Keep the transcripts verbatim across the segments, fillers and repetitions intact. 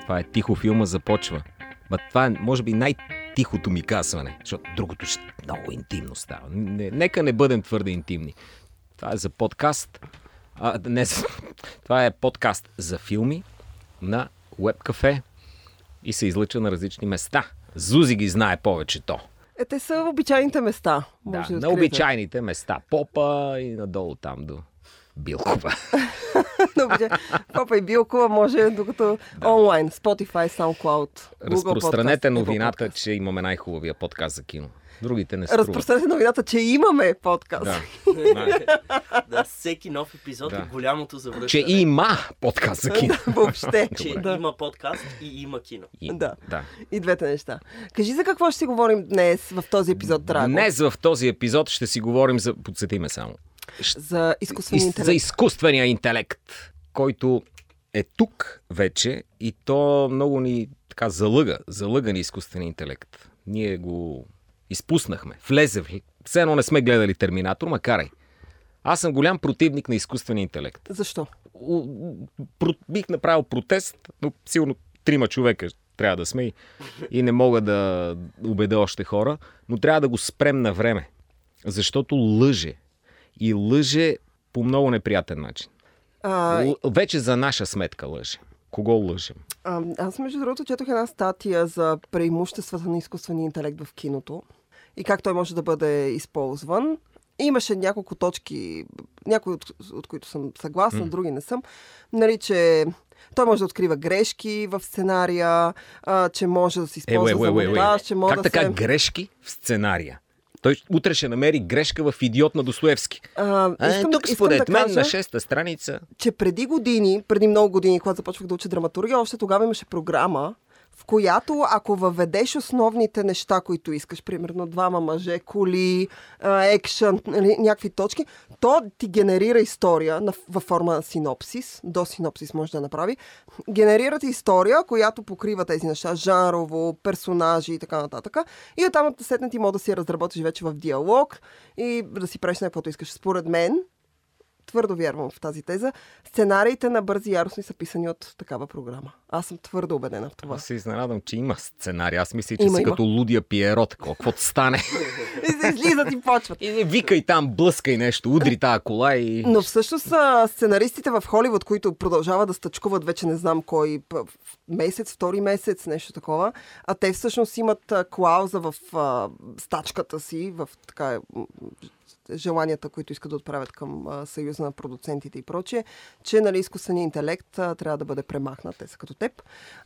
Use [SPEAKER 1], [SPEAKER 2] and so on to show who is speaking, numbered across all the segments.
[SPEAKER 1] Това е тихо, филма започва. Ма това е, може би, най-тихото ми казване, защото другото ще много интимно става. Не, нека не бъдем твърде интимни. Това е за подкаст. А, не, това е подкаст за филми на Webcafe и се излъчва на различни места. Зузи ги знае повечето.
[SPEAKER 2] Е, те са обичайните места.
[SPEAKER 1] Да, да на обичайните места. Попа и надолу там до Билкова.
[SPEAKER 2] Попа и Билкова може, докато да. Онлайн, Spotify, SoundCloud,
[SPEAKER 1] Разпространете
[SPEAKER 2] Google
[SPEAKER 1] новината,
[SPEAKER 2] Podcast.
[SPEAKER 1] че имаме най-хубавия подкаст за кино. Другите не струват.
[SPEAKER 2] Разпространете новината, че имаме подкаст.
[SPEAKER 1] Да,
[SPEAKER 3] да всеки нов епизод да. Е голямото завръщане.
[SPEAKER 1] Че има подкаст за кино.
[SPEAKER 2] Въобще.
[SPEAKER 3] Че
[SPEAKER 2] да.
[SPEAKER 3] Има подкаст и има кино.
[SPEAKER 1] И,
[SPEAKER 2] да.
[SPEAKER 1] да.
[SPEAKER 2] И двете неща. Кажи за какво ще си говорим днес в този епизод, Драго?
[SPEAKER 1] Днес в този епизод ще си говорим за... Подсетиме само.
[SPEAKER 2] За изкуствения интелект.
[SPEAKER 1] За изкуствения интелект, който е тук вече и то много ни така залъга. Залъга ни изкуствения интелект. Ние го изпуснахме. Влезе в... Все едно не сме гледали Терминатор, макар и. Аз съм голям противник на изкуствения интелект.
[SPEAKER 2] Защо?
[SPEAKER 1] Про... Бих направил протест, но сигурно трима човека трябва да сме и, и не мога да убедя още хора, но трябва да го спрем на време. Защото лъже. И лъже по много неприятен начин. А... Л... Вече за наша сметка лъже. Кого лъжем?
[SPEAKER 2] А, аз, между другото, четох една статия за преимуществата на изкуствения интелект в киното и как той може да бъде използван. Имаше няколко точки, някои от, от които съм съгласна, mm. други не съм. Нали, че той може да открива грешки в сценария, а, че може да се използва е, за монтаж, че може
[SPEAKER 1] как
[SPEAKER 2] да
[SPEAKER 1] така
[SPEAKER 2] се...
[SPEAKER 1] грешки в сценария? Той утре ще намери грешка в Идиот на Достоевски.
[SPEAKER 2] А,
[SPEAKER 1] а, тук
[SPEAKER 2] да,
[SPEAKER 1] според
[SPEAKER 2] да
[SPEAKER 1] мен
[SPEAKER 2] кажа,
[SPEAKER 1] на шеста страница...
[SPEAKER 2] Че преди години, преди много години, когато започвах да уча драматургия, още тогава имаше програма, в която ако въведеш основните неща, които искаш, примерно двама мъже, коли, екшън, някакви точки, то ти генерира история на, във форма на синопсис, до синопсис може да направи, генерира ти история, която покрива тези неща, жанрово, персонажи и така нататък. И оттам след ти може да си я разработиш вече в диалог и да си правиш на каквото искаш. Според мен, твърдо вярвам в тази теза, сценариите на Бързи и яростни са писани от такава програма. Аз съм твърдо убедена в това.
[SPEAKER 1] Аз се изненадам, че има сценарий. Аз мисля, че
[SPEAKER 2] има,
[SPEAKER 1] си
[SPEAKER 2] има.
[SPEAKER 1] като Лудия Пиеро, такова, каквото стане.
[SPEAKER 2] И се излизат и почват.
[SPEAKER 1] И викай там, блъскай нещо, удри тази кола и...
[SPEAKER 2] Но всъщност сценаристите в Холивуд, които продължават да стъчкуват вече не знам кой месец, втори месец, нещо такова, а те всъщност имат клауза в а, стачката си, в така желанията, които искат да отправят към а, Съюза на продуцентите и прочее, че нали, изкуственият интелект а, трябва да бъде премахнат, те са като теб,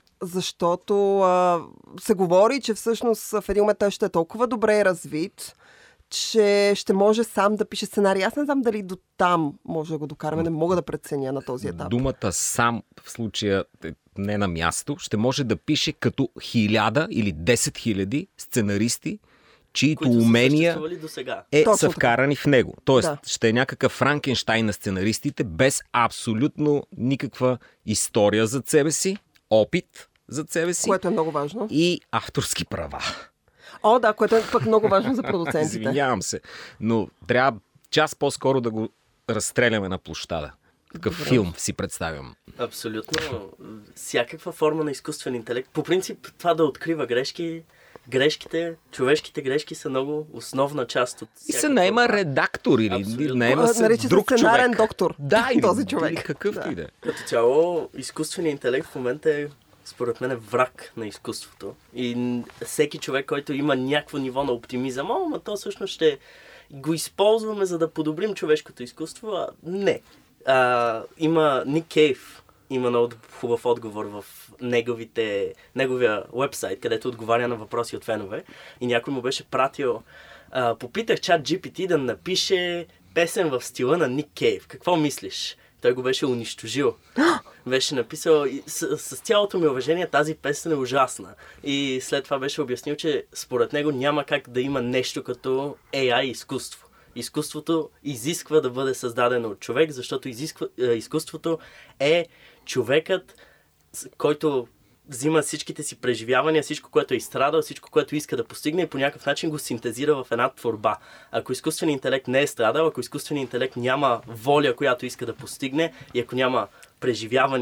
[SPEAKER 2] защото а, се говори, че всъщност в един момент той ще е толкова добре развит, че ще може сам да пише сценарий. Аз не знам дали до там може да го докараме, не мога да преценя на този етап.
[SPEAKER 1] Думата сам в случая не на място, ще може да пише като хиляда или десет хиляди сценаристи, чието умения е, са вкарани в него. Тоест, да. Ще е някакъв Франкенщайн на сценаристите, без абсолютно никаква история зад себе си, опит зад себе си.
[SPEAKER 2] Което е много важно.
[SPEAKER 1] И авторски права.
[SPEAKER 2] О, да, което е пък много важно за продуцентите.
[SPEAKER 1] Извинявам се, но трябва час по-скоро да го разстреляме на площада. Такъв Добре. Филм си представям.
[SPEAKER 3] Абсолютно. Всякаква форма на изкуствен интелект. По принцип, това да открива грешки... Грешките, човешките грешки са много основна част от...
[SPEAKER 1] И се наема редактор или наема се
[SPEAKER 2] нарича
[SPEAKER 1] друг
[SPEAKER 2] се сценарен
[SPEAKER 1] човек.
[SPEAKER 2] Доктор.
[SPEAKER 1] Да, или,
[SPEAKER 2] този човек.
[SPEAKER 1] Или какъвто
[SPEAKER 2] да.
[SPEAKER 1] и да е.
[SPEAKER 3] Като цяло, изкуственият интелект в момента е, според мен, е враг на изкуството. И всеки човек, който има някакво ниво на оптимизъм, ама то всъщност ще го използваме, за да подобрим човешкото изкуство. А не. А, има Ник Кейв. Има много хубав отговор в неговите, неговия уебсайт, където отговаря на въпроси от фенове. И някой му беше пратил... А, попитах чат джи пи ти да напише песен в стила на Ник Кейв. Какво мислиш? Той го беше унищожил. Беше написал, с, с цялото ми уважение, тази песен е ужасна. И след това беше обяснил, че според него няма как да има нещо като ей ай изкуство. Изкуството изисква да бъде създадено от човек, защото изисква, е, изкуството е човекът, който взима всичките си преживявания, всичко, което е изстрадал, всичко, което иска да постигне и по някакъв начин го синтезира в една творба. Ако изкуственият интелект не е страдал, ако изкуственият интелект няма воля, която иска да постигне и ако няма преживявания,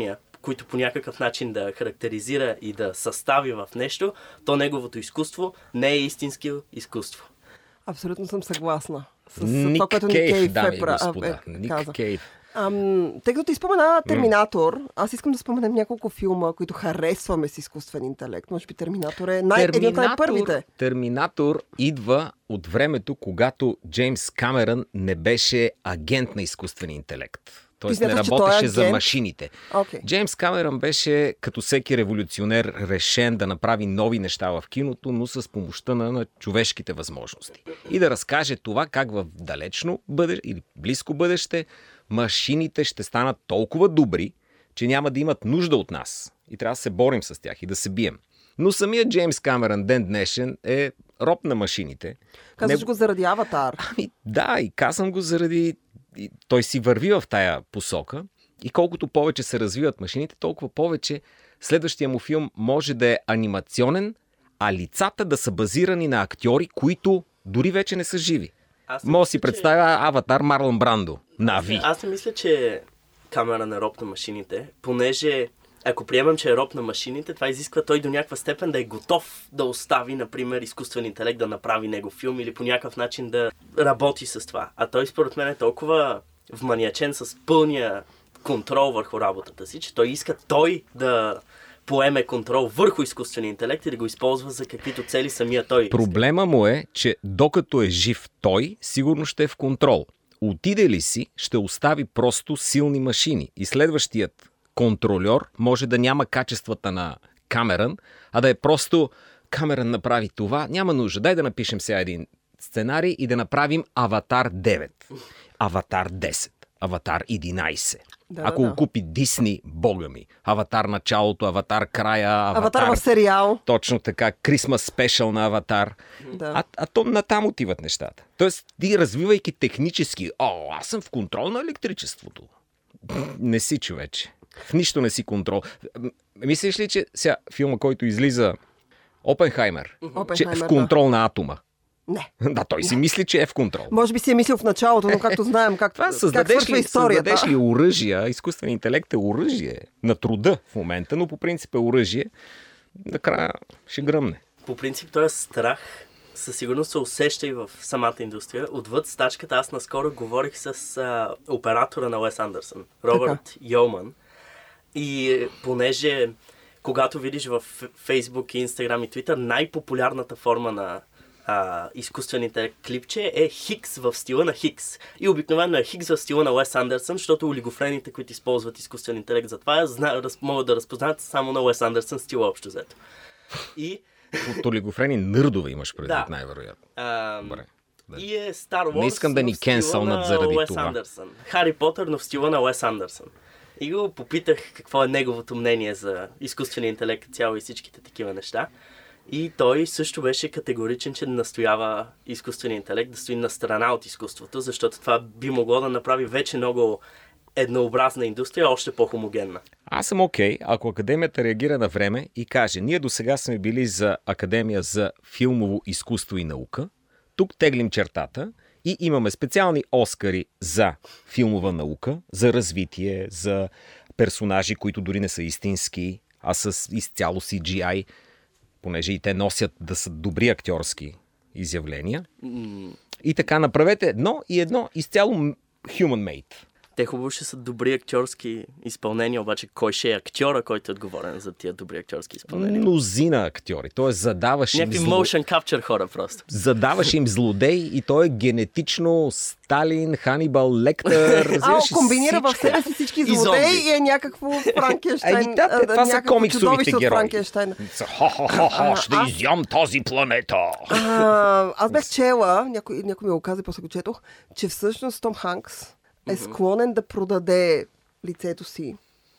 [SPEAKER 3] които по някакъв начин да характеризира и да състави в нещо, то неговото изкуство не е истински изкуство.
[SPEAKER 2] Абсолютно съм съгласна с
[SPEAKER 1] Ник
[SPEAKER 2] това, което
[SPEAKER 1] Кейв,
[SPEAKER 2] Ник
[SPEAKER 1] дами и
[SPEAKER 2] Кейв
[SPEAKER 1] господа.
[SPEAKER 2] е,
[SPEAKER 1] Ник
[SPEAKER 2] каза.
[SPEAKER 1] Кейв.
[SPEAKER 2] Ам, тъй като ти спомена Терминатор, аз искам да споменем няколко филма, които харесваме с изкуствен интелект. Може би Терминатор е най- един от най-първите.
[SPEAKER 1] Терминатор идва от времето, когато Джеймс Камерън не беше агент на изкуствения интелект. Тоест не работеше за машините.
[SPEAKER 2] Okay.
[SPEAKER 1] Джеймс Камерън беше, като всеки революционер, решен да направи нови неща в киното, но с помощта на, на човешките възможности. И да разкаже това как в далечно бъдеще или близко бъдеще машините ще станат толкова добри, че няма да имат нужда от нас. И трябва да се борим с тях и да се бием. Но самият Джеймс Камерън ден днешен е роб на машините.
[SPEAKER 2] Казваш
[SPEAKER 1] Не...
[SPEAKER 2] го заради Аватар.
[SPEAKER 1] Ами да, и казвам го заради... И той си върви в тая посока и колкото повече се развиват машините, толкова повече следващия му филм може да е анимационен, а лицата да са базирани на актьори, които дори вече не са живи. Може да си представя че... Аватар Марлон Брандо. Нави.
[SPEAKER 3] Аз не мисля, че Камерън е роб на машините, понеже ако приемем, че е роб на машините, това изисква той до някаква степен да е готов да остави, например, изкуствен интелект да направи него филм или по някакъв начин да работи с това. А той според мен е толкова вманиачен с пълния контрол върху работата си, че той иска той да поеме контрол върху изкуствения интелект и да го използва за каквито цели самия той.
[SPEAKER 1] Проблема му е, че докато е жив той, сигурно ще е в контрол. Отиде ли си, ще остави просто силни машини и следващият контрольор може да няма качествата на Камерън, а да е просто Камерън направи това, няма нужда. Дай да напишем сега един сценарий и да направим Аватар девет, Аватар десет, Аватар единайсет.
[SPEAKER 2] Да,
[SPEAKER 1] Ако
[SPEAKER 2] да,
[SPEAKER 1] го купи Дисни, бога ми. Аватар началото, Аватар края, Аватар...
[SPEAKER 2] Аватар в сериал.
[SPEAKER 1] Точно така, Крисмас спешъл на Аватар.
[SPEAKER 2] Да.
[SPEAKER 1] А, а то натам отиват нещата. Тоест, ти развивайки технически, о, аз съм в контрол на електричеството. Не си, човече. В нищо не си контрол. Мислиш ли, че сега филма, който излиза Опенхаймер, че е в контрол да. на атома?
[SPEAKER 2] Не.
[SPEAKER 1] Да, той си мисли, че е в контрол.
[SPEAKER 2] Може би си е мислил в началото, но както знаем как,
[SPEAKER 1] това
[SPEAKER 2] как
[SPEAKER 1] свършва
[SPEAKER 2] историята.
[SPEAKER 1] Създадеш ли оръжия, изкуствен интелект е оръжие на труда в момента, но по принцип е оръжие, накрая ще гръмне.
[SPEAKER 3] По принцип този страх със сигурност се усеща и в самата индустрия. Отвъд стачката аз наскоро говорих с а, оператора на Уес Андерсън, Робърт Йолман. И понеже когато видиш в Фейсбук, Инстаграм и Твитър, най-популярната форма на а, изкуствен интелект клипче е Хикс в стила на Хикс. И обикновено е Хикс в стила на Уес Андерсън, защото олигофрените, които използват изкуствен интелект за това, зна, раз, могат да разпознаят само на Уес Андерсън стила общо взето. И...
[SPEAKER 1] От олигофрени нърдове имаш предвид,
[SPEAKER 3] да.
[SPEAKER 1] най-вероятно.
[SPEAKER 3] А,
[SPEAKER 1] Добре.
[SPEAKER 3] И е Star Wars,
[SPEAKER 1] не искам да ни кенсълнат заради
[SPEAKER 3] Уес
[SPEAKER 1] това.
[SPEAKER 3] Андерсън. Хари Потър, но в стила на Уес Андерсън. И го попитах какво е неговото мнение за изкуствения интелект цяло и всичките такива неща. И той също беше категоричен, че настоява изкуствения интелект да стои на страна от изкуството, защото това би могло да направи вече много еднообразна индустрия, още по-хомогенна.
[SPEAKER 1] Аз съм окей, okay, ако Академията реагира на време и каже, ние до сега сме били за Академия за филмово изкуство и наука, тук теглим чертата и имаме специални Оскари за филмова наука, за развитие, за персонажи, които дори не са истински, а с изцяло Си Джи Ай, понеже и те носят да са добри актьорски изявления. Mm. И така, направете едно и едно изцяло human-made.
[SPEAKER 3] Те хубаво ще са добри актьорски изпълнения, обаче кой ще е актьора, който е отговорен за тия добри актьорски изпълнения?
[SPEAKER 1] Мнозина актьори. Тоест задаваш
[SPEAKER 3] някакви
[SPEAKER 1] им...
[SPEAKER 3] Някакви motion capture хора просто.
[SPEAKER 1] Задаваш им злодей и той е генетично Сталин, Ханибал Лектър.
[SPEAKER 2] А, комбинира в себе си всички злодеи и, и е някакво Франкенщайн.
[SPEAKER 1] Е, да, това са комиксовите герои. Хо-хо-хо, ще
[SPEAKER 2] а,
[SPEAKER 1] изям тази планета.
[SPEAKER 2] А, аз бях чела, някой, някой ми го каза, после го четох, че всъщност Том Ханкс е склонен да продаде лицето си,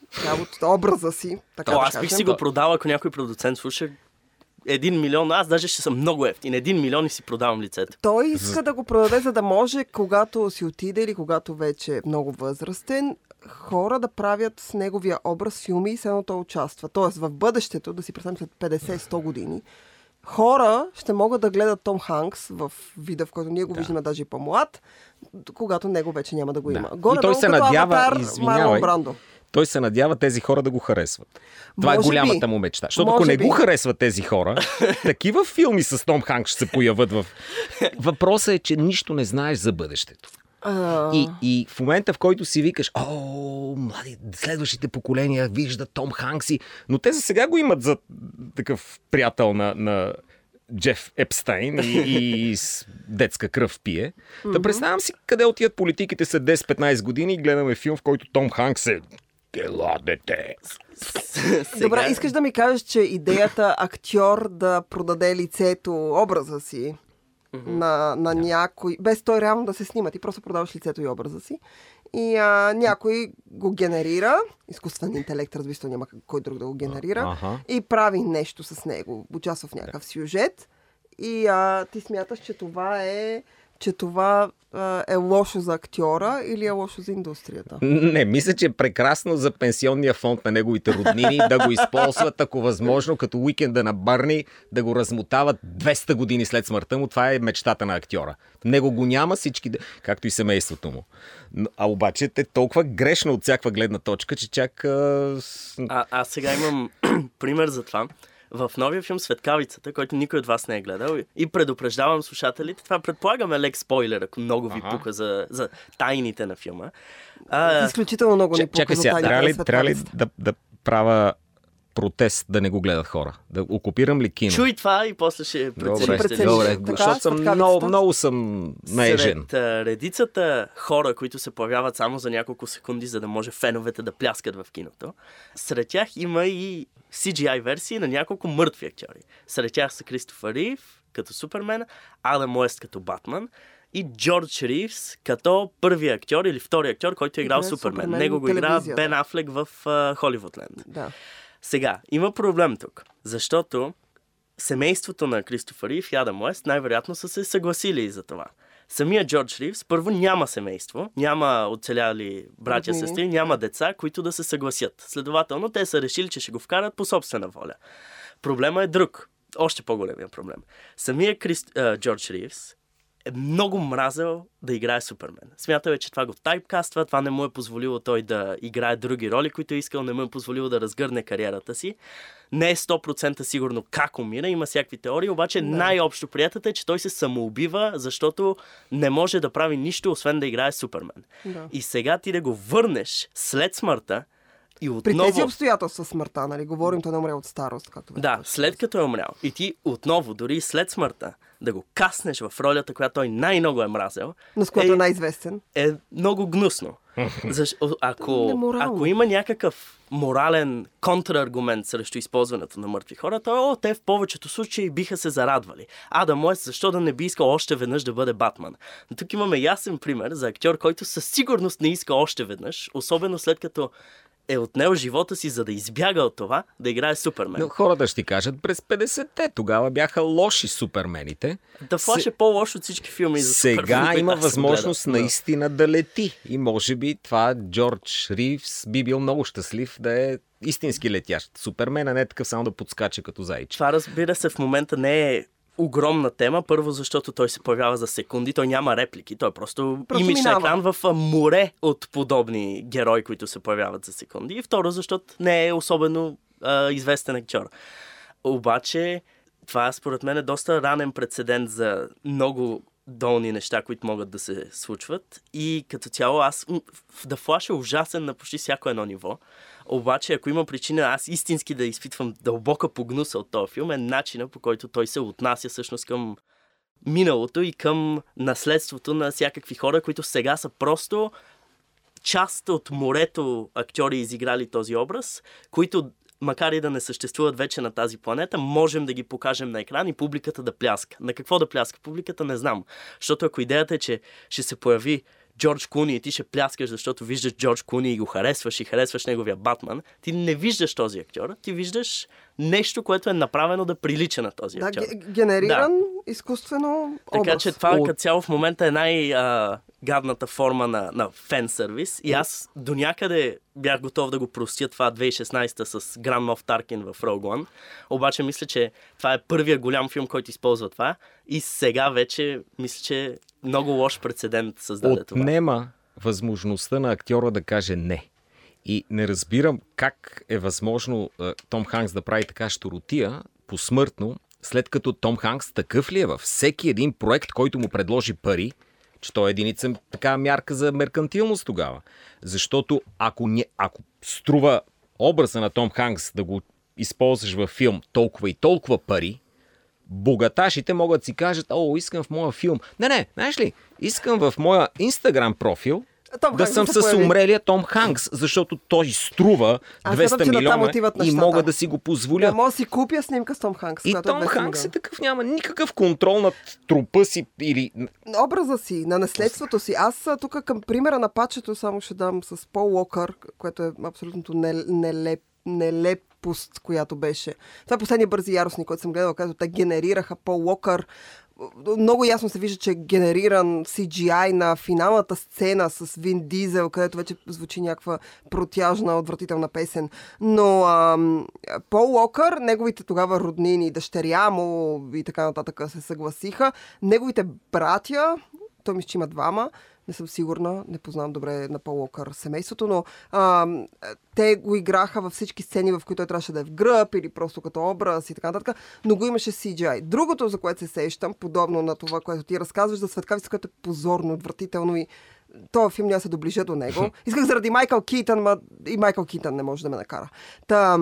[SPEAKER 2] образа си. Така
[SPEAKER 3] О,
[SPEAKER 2] да
[SPEAKER 3] аз бих си го продал, ако някой продуцент слуша. Един милион, аз даже ще съм много ефтин. Един милион и си продавам лицето.
[SPEAKER 2] Той иска да го продаде, за да може, когато си отиде или когато вече е много възрастен, хора да правят с неговия образ филми и следно той участва. Тоест в бъдещето, да си представим след петдесет-сто години, хора ще могат да гледат Том Ханкс в вида, в който ние го да. виждаме даже и по-млад, когато него вече няма да го има.
[SPEAKER 1] Да.
[SPEAKER 2] Горе
[SPEAKER 1] и той се надява,
[SPEAKER 2] Аватар,
[SPEAKER 1] извинявай, той се надява тези хора да го харесват. Това
[SPEAKER 2] Може
[SPEAKER 1] е голямата
[SPEAKER 2] би.
[SPEAKER 1] му мечта. Защото
[SPEAKER 2] Може
[SPEAKER 1] ако не
[SPEAKER 2] би.
[SPEAKER 1] го харесват тези хора, такива филми с Том Ханкс ще се появят в... Въпросът е, че нищо не знаеш за бъдещето.
[SPEAKER 2] А...
[SPEAKER 1] И, и в момента, в който си викаш, о, млади, следващите поколения виждат Том Ханкс и... Но те за сега го имат за такъв приятел на, на Джеф Епстайн и, и, и с детска кръв пие. Mm-hmm. Да представям си къде отиват политиките след десет-петнайсет години и гледаме филм, в който Том Ханкс е тела дете.
[SPEAKER 2] Добре, искаш да ми кажеш, че идеята актьор да продаде лицето, образа си mm-hmm. на, на yeah. някой, без той реално да се снима, ти просто продаваш лицето и образа си, и а, някой го генерира, изкуствен интелект, разбира се, няма кой друг да го генерира,
[SPEAKER 1] uh-huh.
[SPEAKER 2] и прави нещо с него, участва в някакъв yeah. сюжет, и а, ти смяташ, че това е че това а, е лошо за актьора или е лошо за индустрията?
[SPEAKER 1] Не, мисля, че е прекрасно за пенсионния фонд на неговите роднини да го използват, ако възможно, като уикенда на Бърни, да го размотават двеста години след смъртта му. Това е мечтата на актьора. Него го няма всички, както и семейството му. А обаче те толкова грешно от всякаква гледна точка, че чак... А,
[SPEAKER 3] а аз сега имам пример за това. В новия филм Светкавицата, който никой от вас не е гледал, и предупреждавам слушателите, това предполагаме лек спойлер, ако много ви ага. пука за, за тайните на филма.
[SPEAKER 2] А, изключително много ни пука за тайните
[SPEAKER 1] трябва ли,
[SPEAKER 2] на Светкавицата.
[SPEAKER 1] Трябва ли да, да правя протест да не го гледат хора? Да окупирам ли кино?
[SPEAKER 3] Чуй това и после ще
[SPEAKER 1] прецениш.
[SPEAKER 3] Добре,
[SPEAKER 1] добре, защото съм много, много съм наежен.
[SPEAKER 3] Сред а, редицата хора, които се появяват само за няколко секунди, за да може феновете да пляскат в киното, сред тях има и Си Джи Ай версии на няколко мъртви актьори. Сред тях са Кристофър Рив като Супермен, Адам Уест като Батман и Джордж Ривс като първия актьор или втори актьор, който е играл да, Супермен. Супермен. Него го игра Бен Афлек в Холивудленд.
[SPEAKER 2] Да.
[SPEAKER 3] Сега, има проблем тук, защото семейството на Кристофър Рив и Адам Уест най-вероятно са се съгласили за това. Самия Джордж Ривс първо няма семейство, няма оцеляли братя, mm-hmm. сестри, няма деца, които да се съгласят. Следователно, те са решили, че ще го вкарат по собствена воля. Проблема е друг. Още по-големия проблем. Самия Крис... uh, Джордж Ривс е много мразел да играе Супермен. Смятал е, че това го тайпкаства, това не му е позволило той да играе други роли, които е искал, не му е позволило да разгърне кариерата си. Не е сто процента сигурно как умира, има всякакви теории, обаче да. най-общо приятата е, че той се самоубива, защото не може да прави нищо, освен да играе Супермен. Да. И сега ти да го върнеш след смъртта, и отново...
[SPEAKER 2] При тези обстоятелства смъртта, нали? Говорим, той не умря от старост. Както
[SPEAKER 3] да, след като е умрял. И ти отново, дори след смъртта, да го каснеш в ролята, която той най-много е мразел.
[SPEAKER 2] Но с която е, е най-известен.
[SPEAKER 3] Е много гнусно. Защ... Ако, ако има някакъв морален контраргумент срещу използването на мъртви хора, то о, те в повечето случаи биха се зарадвали. Адам Уест, защо да не би искал още веднъж да бъде Батман? Но тук имаме ясен пример за актьор, който със сигурност не иска още веднъж, особено след като е отнел живота си, за да избяга от това, да играе Супермен.
[SPEAKER 1] Но хората ще ти кажат, през петдесетте тогава бяха лоши Супермените.
[SPEAKER 3] Да, Флаш С... е по-лош от всички филми за Супермен.
[SPEAKER 1] Сега има възможност наистина да лети. И може би това Джордж Ривс би бил много щастлив да е истински летящ. Супермен, а не такъв само да подскача като зайче.
[SPEAKER 3] Това, разбира се, в момента не е огромна тема. Първо, защото той се появява за секунди, той няма реплики. Той е просто, просто имидж на екран в море от подобни герои, които се появяват за секунди. И второ, защото не е особено а, известен актьор. Обаче, това според мен е доста ранен прецедент за много долни неща, които могат да се случват. И като цяло аз в The Flash е ужасен на почти всяко едно ниво. Обаче, ако има причина аз истински да изпитвам дълбока погнуса от този филм, е начина, по който той се отнася всъщност към миналото и към наследството на всякакви хора, които сега са просто част от морето актьори изиграли този образ, които макар и да не съществуват вече на тази планета, можем да ги покажем на екран и публиката да пляска. На какво да пляска публиката, не знам. Защото ако идеята е, че ще се появи Джордж Клуни и ти ще пляскаш, защото виждаш Джордж Клуни и го харесваш и харесваш неговия Батман, ти не виждаш този актьор, ти виждаш нещо, което е направено да прилича на този
[SPEAKER 2] да,
[SPEAKER 3] актьор.
[SPEAKER 2] Да, генериран да. изкуствено образ.
[SPEAKER 3] Така че това От... като цяло в момента е най-гадната форма на, на фен-сервис и аз до някъде бях готов да го простя това две хиляди и шестнадесета с Гранд Моф Таркин в Rogue One, обаче мисля, че това е първия голям филм, който използва това и сега вече мисля, че много лош прецедент създаде това.
[SPEAKER 1] Отнема възможността на актьора да каже не. И не разбирам как е възможно а, Том Ханкс да прави така щуротия посмъртно, след като Том Ханкс такъв ли е във всеки един проект, който му предложи пари, че той е единица така мярка за меркантилност тогава. Защото ако, не, ако струва образа на Том Ханкс да го използваш във филм толкова и толкова пари, богаташите могат да си кажат: о, искам в моя филм. Не, не, знаеш ли, искам в моя Инстаграм профил Том да съм с умрелия Том Ханкс, защото той струва двеста милиона и мога да си го позволя.
[SPEAKER 2] Да, мога да си купя снимка с Том Ханкс.
[SPEAKER 1] И Том Ханкс е такъв, няма никакъв контрол над трупа си или...
[SPEAKER 2] Образа си, на наследството си. Аз тук към примера на пачето само ще дам с Пол Уокър, което е абсолютно нелеп, нелепост, която беше. Това е последния Бързи яростни, който съм гледала, където те генерираха Пол Уокър. Много ясно се вижда, че е генериран Си Джи Ай на финалната сцена с Вин Дизел, където вече звучи някаква протяжна, отвратителна песен. Но ам, Пол Уокър, неговите тогава роднини, дъщеря му и така нататък се съгласиха. Неговите братя, той мисля, че има двама, не съм сигурна, не познавам добре на Пол Уокър семейството, но а, те го играха във всички сцени, в които той трябваше да е в гръб или просто като образ и така нататък, но го имаше Си Джи Ай. Другото, за което се сещам, подобно на това, което ти разказваш за Светкавица, което е позорно, отвратително и този филм няма се доближа до него. Исках заради Майкъл Китън, ма и Майкъл Китън не може да ме накара. Та...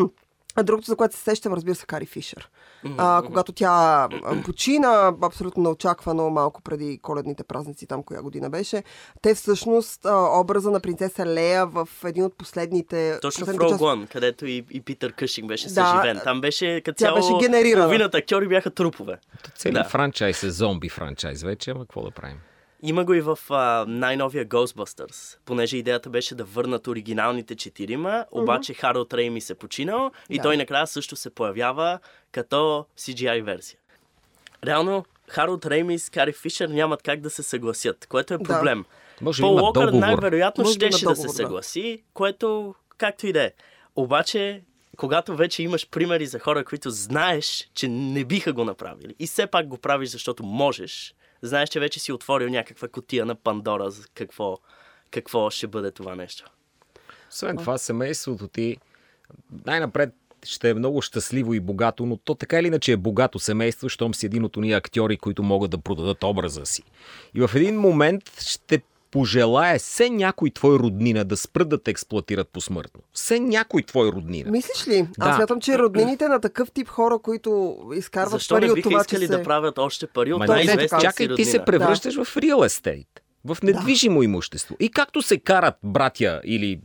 [SPEAKER 2] А другото, за което се сещам, разбира се, Кари Фишер. А, когато тя почина, абсолютно неочаквано, малко преди коледните празници, там коя година беше, те всъщност а, образа на принцеса Лея в един от последните...
[SPEAKER 3] Точно в Rogue One, част... където и, и Питър Къшинг беше
[SPEAKER 2] да,
[SPEAKER 3] съживен. Там беше като цяло...
[SPEAKER 2] беше генерирана.
[SPEAKER 3] Половината актьори бяха трупове.
[SPEAKER 1] Целият да. франчайз е зомби франчайз вече, ама какво да правим?
[SPEAKER 3] Има го и в а, най-новия Ghostbusters, понеже идеята беше да върнат оригиналните четирима, обаче mm-hmm. Харолд Реймис е починал и да. той накрая също се появява като Си Джи Ай версия. Реално, Харолд Реймис, Кари Фишер нямат как да се съгласят, което е проблем.
[SPEAKER 1] Да.
[SPEAKER 3] Пол Уокър най-вероятно щеше да се съгласи, да. което както и да е. Обаче, когато вече имаш примери за хора, които знаеш, че не биха го направили и все пак го правиш, защото можеш, знаеш, че вече си отворил някаква кутия на Пандора за какво, какво ще бъде това нещо.
[SPEAKER 1] Освен това, семейството ти най-напред ще е много щастливо и богато, но то така или иначе е богато семейство, щом си един от уния актьори, които могат да продадат образа си. И в един момент ще пожелае все някой твой роднина да спрат да те експлоатират посмъртно. Все някой твой роднина.
[SPEAKER 2] Мислиш ли? Да. Аз смятам, че роднините на такъв тип хора, които изкарват
[SPEAKER 3] защо
[SPEAKER 2] пари от това, че
[SPEAKER 3] Защо не биха искали
[SPEAKER 2] се...
[SPEAKER 3] да правят още пари от
[SPEAKER 1] Ма,
[SPEAKER 3] най-известната си
[SPEAKER 1] чакай,
[SPEAKER 3] роднина?
[SPEAKER 1] ти се превръщаш да. в real estate. В недвижимо да. имущество. И както се карат братя или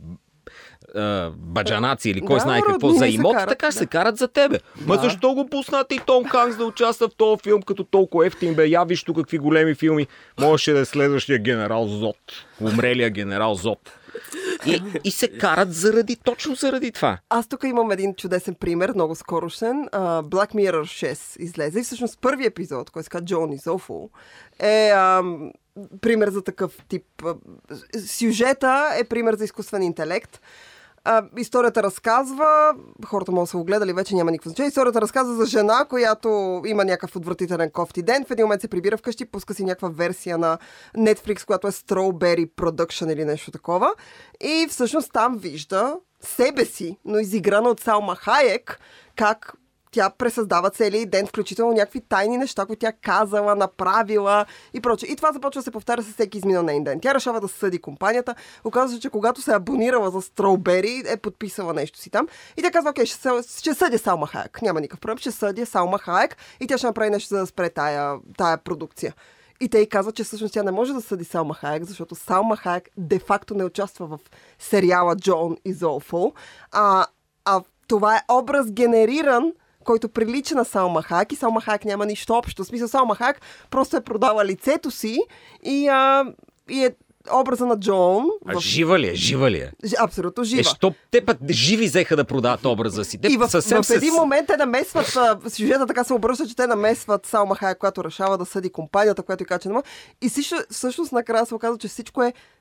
[SPEAKER 1] Uh, баджанаци или кой да, знае какво за имот, карат, така да. се карат за тебе. Да. Ма защо го пуснате и Том Ханкс да участва в този филм, като толкова ефтин бе? Я виж тук какви големи филми. Можеше да е следващия генерал Зод. Умрелия генерал Зод. И, и се карат заради, точно заради това.
[SPEAKER 2] Аз тук имам един чудесен пример, много скорошен. Uh, Black Mirror шест излезе и всъщност първи епизод, който се казва John is Awful, е uh, пример за такъв тип. Uh, сюжета е пример за изкуствен интелект. А, историята разказва, хората могат да са го гледали, вече няма никакво значение. Историята разказва за жена, която има някакъв отвратителен кофти ден. В един момент се прибира вкъщи, пуска си някаква версия на Netflix, която е Strawberry Production или нещо такова. И всъщност там вижда себе си, но изиграна от Салма Хайек, как тя пресъздава целия ден, включително някакви тайни неща, които тя казала, направила и прочее. И това започва да се повтаря с всеки изминал нейн ден. Тя решава да съди компанията. Оказва се, че когато се абонирала за Strawberry, е подписала нещо си там. И тя казва, окей, ще, ще съдя Салма Хайек. Няма никакъв проблем, ще съдя Салма Хайек и тя ще направи нещо, за да спре тая, тая продукция. И те й казват, че всъщност тя не може да съди Салма Хайек, защото Салма Хайек де-факто не участва в сериала John is Awful. А, а това е образ генериран, който прилича на Салма Хайек и Салма Хайек няма нищо общо. В смисъл, Салма Хайек просто е продала лицето си и, а, и е образа на Джон.
[SPEAKER 1] А
[SPEAKER 2] в...
[SPEAKER 1] жива ли е? Жива ли е?
[SPEAKER 2] Ж, абсолютно жива.
[SPEAKER 1] Е, що те път живи взеха да продават образа си? Те
[SPEAKER 2] и в,
[SPEAKER 1] съвсем
[SPEAKER 2] в един с... момент те намесват, сюжета така се обръща, че те намесват Салма Хайек, която решава да съди компанията, която и казва, че не може. И всъщност накрая се оказва, че всичко е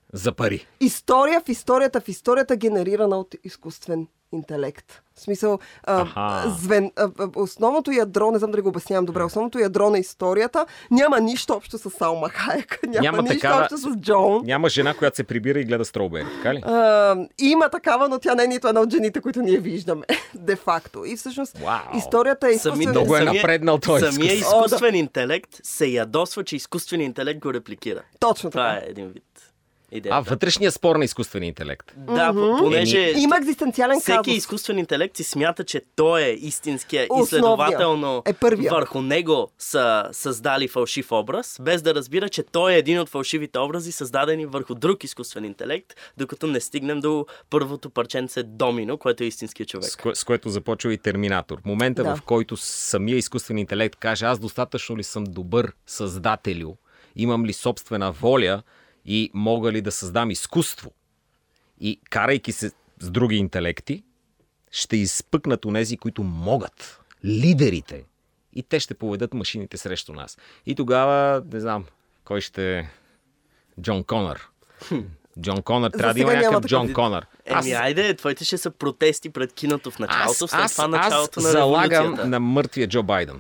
[SPEAKER 1] За пари.
[SPEAKER 2] История в историята, в историята генерирана от изкуствен интелект. В смисъл, а, звен, а, основното ядро, не знам дали го обяснявам добре, основното ядро на историята няма нищо общо с Салма Хайек, няма, няма нищо такава, общо с Джон.
[SPEAKER 1] Няма жена, която се прибира и гледа Строубери, така ли?
[SPEAKER 2] А, има такава, но тя не е нито една от жените, които ние виждаме, де-факто. И всъщност
[SPEAKER 1] Wow.
[SPEAKER 2] историята е изкуствен...
[SPEAKER 1] Сами, много е напреднал той.
[SPEAKER 3] Самия изкуствен О, да. интелект се ядосва, че изкуственият интелект го репликира.
[SPEAKER 2] Точно така.
[SPEAKER 3] Това е един вид. Идеята.
[SPEAKER 1] А, вътрешния спор на изкуствения интелект.
[SPEAKER 3] Да, mm-hmm. понеже
[SPEAKER 2] има екзистенциален
[SPEAKER 3] всеки
[SPEAKER 2] казус.
[SPEAKER 3] изкуствен интелект си смята, че той е истинския и следователно
[SPEAKER 2] е
[SPEAKER 3] върху него са създали фалшив образ, без да разбира, че той е един от фалшивите образи, създадени върху друг изкуствен интелект, докато не стигнем до първото парченце домино, което е истинския човек.
[SPEAKER 1] С, кое, с което започва и Терминатор. Момента, да. в който самия изкуствен интелект каже, аз достатъчно ли съм добър създателю, имам ли собствена воля и мога ли да създам изкуство? И карайки се с други интелекти, ще изпъкнат онези, които могат. Лидерите. И те ще поведат машините срещу нас. И тогава, не знам, кой ще е Джон Конър. Джон Конър. Трябва да има някакъв Джон Конър.
[SPEAKER 3] Еми, аз... айде, твоите ще са протести пред киното в началото,
[SPEAKER 1] аз,
[SPEAKER 3] след
[SPEAKER 1] аз,
[SPEAKER 3] това началото на
[SPEAKER 1] революцията. Аз
[SPEAKER 3] залагам
[SPEAKER 1] на мъртвия Джо Байден.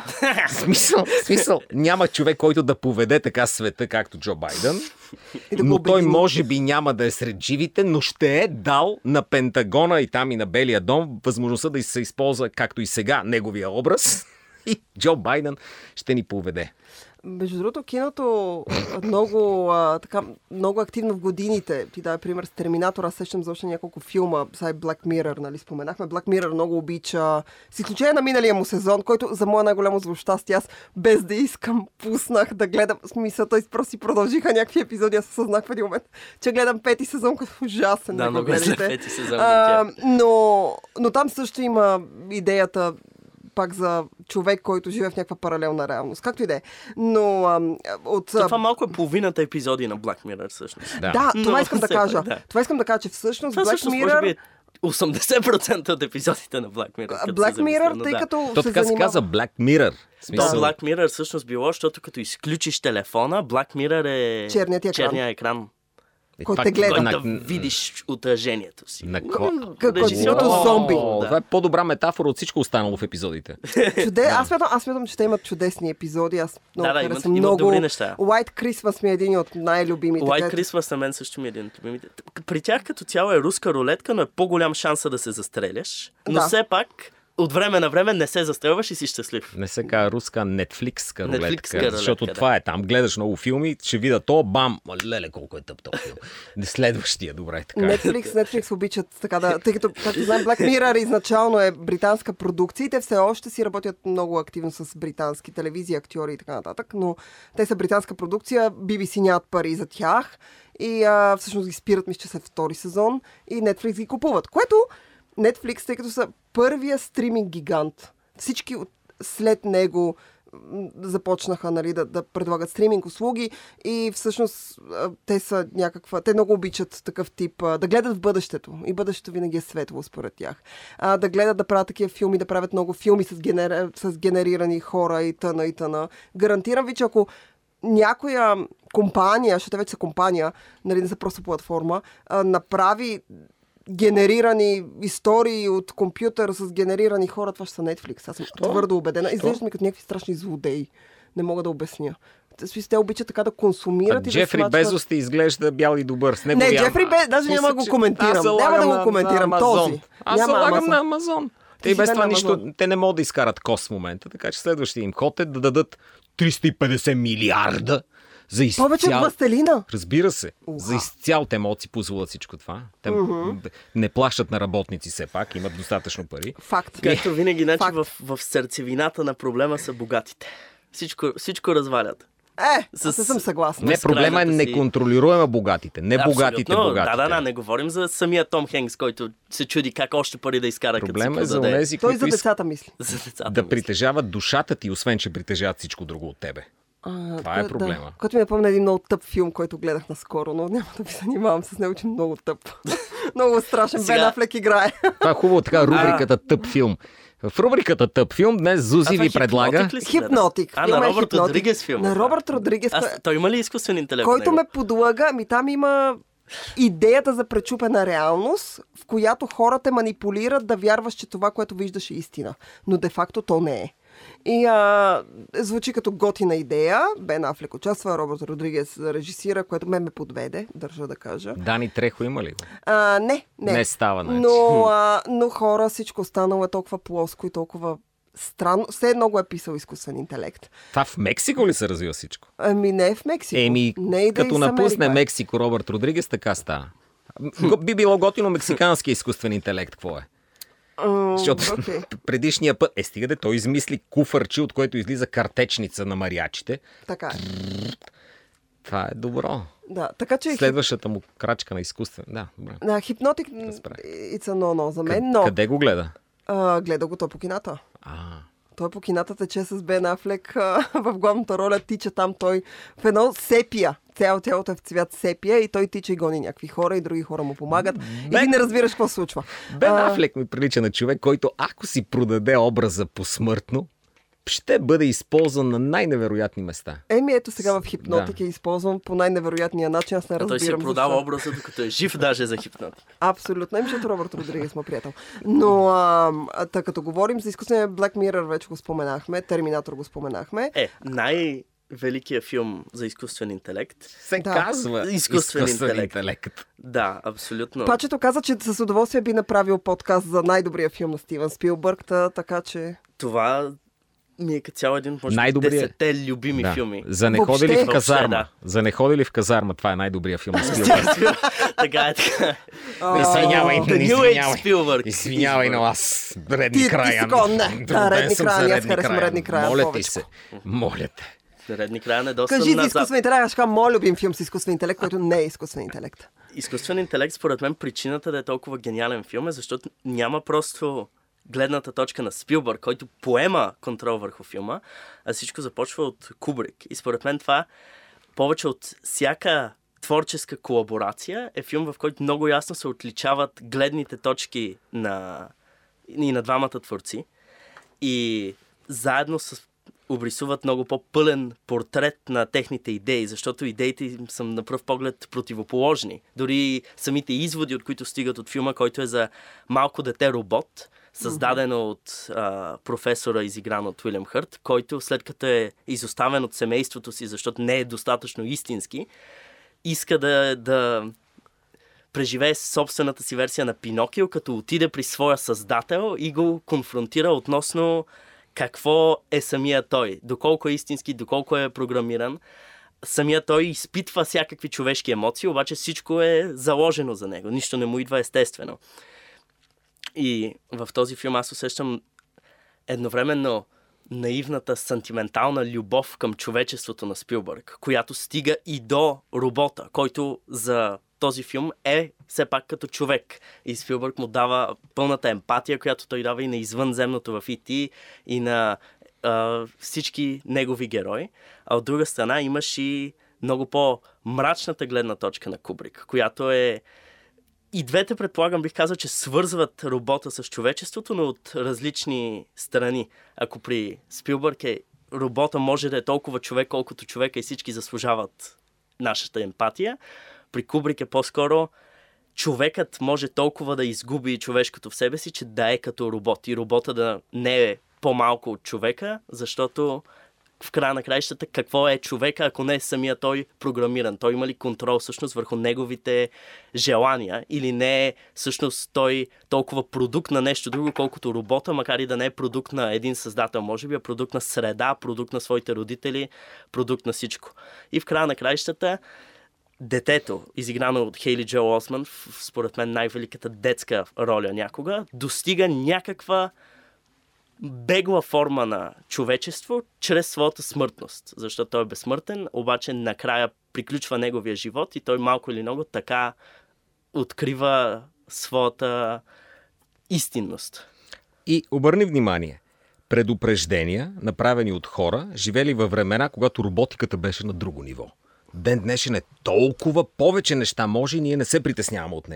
[SPEAKER 1] смисъл, смисъл, няма човек, който да поведе така света, както Джо Байден, да но той може би няма да е сред живите, но ще е дал на Пентагона и там и на Белия дом възможността да се използва, както и сега, неговия образ и Джо Байден ще ни поведе.
[SPEAKER 2] Между другото, киното много, а, така, много активно в годините. Ти дай пример с Терминатора, сещам за още няколко филма, сега Black Mirror, нали споменахме. Black Mirror много обича, с изключение на миналия му сезон, който за моя най-голямо злощастие, аз без да искам пуснах да гледам. Смисъл, той просто си продължиха някакви епизоди, аз съзнах в един момент, че гледам пети сезон, който е ужасен.
[SPEAKER 3] Да, много е пети сезон.
[SPEAKER 2] А, но, но там също има идеята пак за човек, който живее в някаква паралелна реалност. Както и да е. Но ам, от...
[SPEAKER 3] Това малко е половината епизоди на Black Mirror, всъщност.
[SPEAKER 2] Да, да това искам да кажа. Да. Това искам да кажа, че всъщност
[SPEAKER 3] това
[SPEAKER 2] Black
[SPEAKER 3] всъщност,
[SPEAKER 2] Mirror...
[SPEAKER 3] може би е осемдесет процента от епизодите на Black Mirror.
[SPEAKER 2] Black Mirror, тъй като
[SPEAKER 1] То така се казва Black Mirror.
[SPEAKER 3] Смисъл... Да, Black Mirror всъщност било, защото като изключиш телефона, Black Mirror е
[SPEAKER 2] черният екран.
[SPEAKER 3] Черния екран.
[SPEAKER 2] Който те гледа.
[SPEAKER 3] Да видиш отражението си.
[SPEAKER 1] На ко...
[SPEAKER 2] Като зомби.
[SPEAKER 1] Това е по-добра метафора от всичко останало в епизодите.
[SPEAKER 2] Чуде... Аз смятам, аз смятам, че те имат чудесни епизоди. Аз много
[SPEAKER 3] да, да,
[SPEAKER 2] харесвам.
[SPEAKER 3] Имат,
[SPEAKER 2] много...
[SPEAKER 3] имат добри неща.
[SPEAKER 2] White Christmas ми е един от най-любимите.
[SPEAKER 3] White Christmas на мен също ми е един от любимите. При тях като цяло е руска рулетка, но е по-голям шанса да се застреляш. Но да. все пак от време на време не се застрелваш и си щастлив.
[SPEAKER 1] Не се казва руска Netflix-ка рулетка,
[SPEAKER 3] Netflix-ка
[SPEAKER 1] защото
[SPEAKER 3] рулетка,
[SPEAKER 1] това
[SPEAKER 3] да.
[SPEAKER 1] е там. Гледаш много филми, ще видя то, бам, леле колко е тъп този филм. Следващия, добре, така.
[SPEAKER 2] Netflix, Netflix обичат така да... Тъй като, както знаем, Black Mirror изначално е британска продукция и те все още си работят много активно с британски телевизии, актьори и така нататък, но те са британска продукция, Би Би Си нямат пари за тях и а, всъщност ги спират, мисля, че след втори сезон и Netflix ги купуват, което Netflix, тъй като са първия стриминг гигант, всички след него започнаха, нали, да, да предлагат стриминг услуги и всъщност те са някаква... Те много обичат такъв тип... Да гледат в бъдещето. И бъдещето винаги е светло според тях. А, да гледат да правят такива филми, да правят много филми с, генер... с генерирани хора и тъна и тъна. Гарантирам ви, че ако някоя компания, защото вече са компания, нали, не са просто платформа, а, направи генерирани истории от компютър с генерирани хора, това ще са Netflix. Аз съм Що? твърдо убедена. Изглеждат ми като някакви страшни злодеи. Не мога да обясня. Те обичат така да консумират
[SPEAKER 1] а
[SPEAKER 2] и
[SPEAKER 1] Джефри
[SPEAKER 2] да смачват...
[SPEAKER 1] Безос те изглежда бял и добър. С него
[SPEAKER 2] не,
[SPEAKER 1] вям...
[SPEAKER 2] Джефри Безос, даже няма да го коментирам. Няма да го коментирам
[SPEAKER 1] на
[SPEAKER 2] този.
[SPEAKER 1] Аз
[SPEAKER 2] няма
[SPEAKER 1] залагам
[SPEAKER 2] Амазон.
[SPEAKER 1] на Амазон. Те и без това нищо, те не могат да изкарат кост в момента, така че следващия им ход е да дадат триста и петдесет милиарда за изцял...
[SPEAKER 2] Повече от Властелина.
[SPEAKER 1] Разбира се.
[SPEAKER 2] Уха.
[SPEAKER 1] За изцял те могат си позволят всичко това. Те uh-huh. не плащат на работници все пак, имат достатъчно пари.
[SPEAKER 2] Факт.
[SPEAKER 3] Както винаги, значи в, в сърцевината на проблема са богатите. Всичко, всичко развалят.
[SPEAKER 2] Е, с... аз съм съгласна.
[SPEAKER 1] Не, проблема е неконтролируема богатите. Не
[SPEAKER 3] Абсолютно.
[SPEAKER 1] богатите богатите.
[SPEAKER 3] Да, да, да, не говорим за самия Том Хенкс, който се чуди как още пари да изкара.
[SPEAKER 1] Проблема е за
[SPEAKER 3] даде.
[SPEAKER 1] онези,
[SPEAKER 2] Той
[SPEAKER 1] които
[SPEAKER 2] за децата мисли.
[SPEAKER 3] За децата
[SPEAKER 1] да
[SPEAKER 3] мисли.
[SPEAKER 1] притежават душата ти, освен че притежават всичко друго от тебе.
[SPEAKER 2] А,
[SPEAKER 1] това е проблема.
[SPEAKER 2] Да. Който ми напомня един много тъп филм, който гледах наскоро, но няма да ви занимавам с него, че много тъп. Много страшен. Сега... Бен Афлек играе.
[SPEAKER 1] Това е хубаво така рубриката тъп филм. В рубриката Тъп филм днес Зузи ви предлага...
[SPEAKER 2] Хипнотик.
[SPEAKER 3] А, на Робърт Родригес филм.
[SPEAKER 2] На Робърт Родригес.
[SPEAKER 3] Аз, той има ли изкуствен интелект?
[SPEAKER 2] Който ме подлага, ми там има идеята за пречупена реалност, в която хората манипулират да вярваш, че това, което виждаш е истина. Но де-факто то не е. И а, звучи като готина идея. Бен Афлек участва, Робърт Родригес режисира, което ме ме подведе, държа да кажа.
[SPEAKER 1] Дани Трехо има ли го?
[SPEAKER 2] А, не, не.
[SPEAKER 1] Не става, значи.
[SPEAKER 2] Но, а, но хора, всичко останало е толкова плоско и толкова странно. Все едно го е писал изкуствен интелект.
[SPEAKER 1] Това в Мексико ли се развива всичко?
[SPEAKER 2] Ами не е в Мексико.
[SPEAKER 1] Еми,
[SPEAKER 2] не
[SPEAKER 1] като напусне Мексико Робърт Родригес, така става. Би било готино мексикански изкуствен интелект, какво е?
[SPEAKER 2] Uh,
[SPEAKER 1] Защото
[SPEAKER 2] okay.
[SPEAKER 1] предишния път, е стига де, той измисли куфърче, от което излиза картечница на мариачите.
[SPEAKER 2] Така е.
[SPEAKER 1] Това е добро.
[SPEAKER 2] Да, така че...
[SPEAKER 1] Следващата му крачка на изкуствен. Да, добре.
[SPEAKER 2] Да, Хипнотик, it's a no-no за мен, но...
[SPEAKER 1] Къде го гледа?
[SPEAKER 2] Uh, гледа го той по кината.
[SPEAKER 1] А.
[SPEAKER 2] Той по кината тече с Бен Афлек uh, в главната роля, тича там той в едно сепия. Цяло тялото е в цвят сепия и той тича и гони някакви хора и други хора му помагат. Бен... И ти не разбираш какво случва.
[SPEAKER 1] Бен uh... Афлек ми прилича на човек, който ако си продаде образа посмъртно, ще бъде използван на най-невероятни места.
[SPEAKER 2] Еми, ето сега в Хипнотик да. Е използван по най-невероятния начин. Аз не разбирам.
[SPEAKER 3] Той се продава образа, докато е жив даже за Хипнотик.
[SPEAKER 2] Абсолютно. Еми, защото Робърт Родригес му приятел. Но, а, а, като говорим за изкуствения Black Mirror, вече го споменахме, Терминатор го споменахме.
[SPEAKER 3] Е, най- великият филм за изкуствен интелект.
[SPEAKER 1] Се да. казва изкуствен, изкуствен интелект. интелект.
[SPEAKER 3] Да, абсолютно.
[SPEAKER 2] Пачето каза, че с удоволствие би направил подкаст за най-добрия филм на Стивън Спилбърг, така че...
[SPEAKER 3] Това ми е като цял един, може би, десетте любими
[SPEAKER 1] да.
[SPEAKER 3] филми.
[SPEAKER 1] За не ходи ли в казарма? Да. За не ходи ли в казарма? Това е най-добрия филм на Спилбърг.
[SPEAKER 3] Така е, така.
[SPEAKER 1] Извинявай,
[SPEAKER 3] извинявай.
[SPEAKER 1] Извинявай, но аз редни края.
[SPEAKER 2] Да, редни края. Аз харесвам редни края.
[SPEAKER 1] Моля ти се. Моля те.
[SPEAKER 3] Редни края не доста
[SPEAKER 2] Кажи
[SPEAKER 3] назад.
[SPEAKER 2] за изкуствен интелект, аз кажа моят любим филм с изкуствен интелект, който не е изкуствен интелект.
[SPEAKER 3] Изкуствен интелект, според мен, причината да е толкова гениален филм е, защото няма просто гледната точка на Спилбърг, който поема контрол върху филма, а всичко започва от Кубрик. И според мен това, повече от всяка творческа колаборация, е филм, в който много ясно се отличават гледните точки на, и на двамата творци. И заедно с обрисуват много по-пълен портрет на техните идеи, защото идеите им са на пръв поглед противоположни. Дори самите изводи, от които стигат от филма, който е за малко дете робот, създадено от а, професора, изигран от Уилям Хърт, който след като е изоставен от семейството си, защото не е достатъчно истински, иска да, да преживее собствената си версия на Пинокио, като отиде при своя създател и го конфронтира относно какво е самия той, доколко е истински, доколко е програмиран. Самия той изпитва всякакви човешки емоции, обаче всичко е заложено за него. Нищо не му идва естествено. И в този филм аз усещам едновременно наивната, сантиментална любов към човечеството на Спилбърг, която стига и до робота, който за този филм е все пак като човек. И Спилбърг му дава пълната емпатия, която той дава и на извънземното в И Ти, и на а, всички негови герои. А от друга страна имаш и много по-мрачната гледна точка на Кубрик, която е... И двете, предполагам, бих казал, че свързват робота с човечеството, но от различни страни. Ако при Спилбърг е робота може да е толкова човек, колкото човека и всички заслужават нашата емпатия, при Кубрик е по-скоро човекът може толкова да изгуби човешкото в себе си, че да е като робот. И робота да не е по-малко от човека, защото в края на краищата какво е човека, ако не е самия той програмиран? Той има ли контрол всъщност върху неговите желания или не е всъщност той толкова продукт на нещо друго, колкото робота, макар и да не е продукт на един създател, може би е продукт на среда, продукт на своите родители, продукт на всичко. И в края на краищата детето, изиграно от Хейли Джоел Осмън, според мен най-великата детска роля някога, достига някаква бегла форма на човечество чрез своята смъртност. Защото той е безсмъртен, обаче накрая приключва неговия живот и той малко или много така открива своята истинност.
[SPEAKER 1] И обърни внимание, предупреждения, направени от хора, живели във времена, когато роботиката беше на друго ниво. Ден днешен е толкова повече неща може и ние не се притесняваме от нея.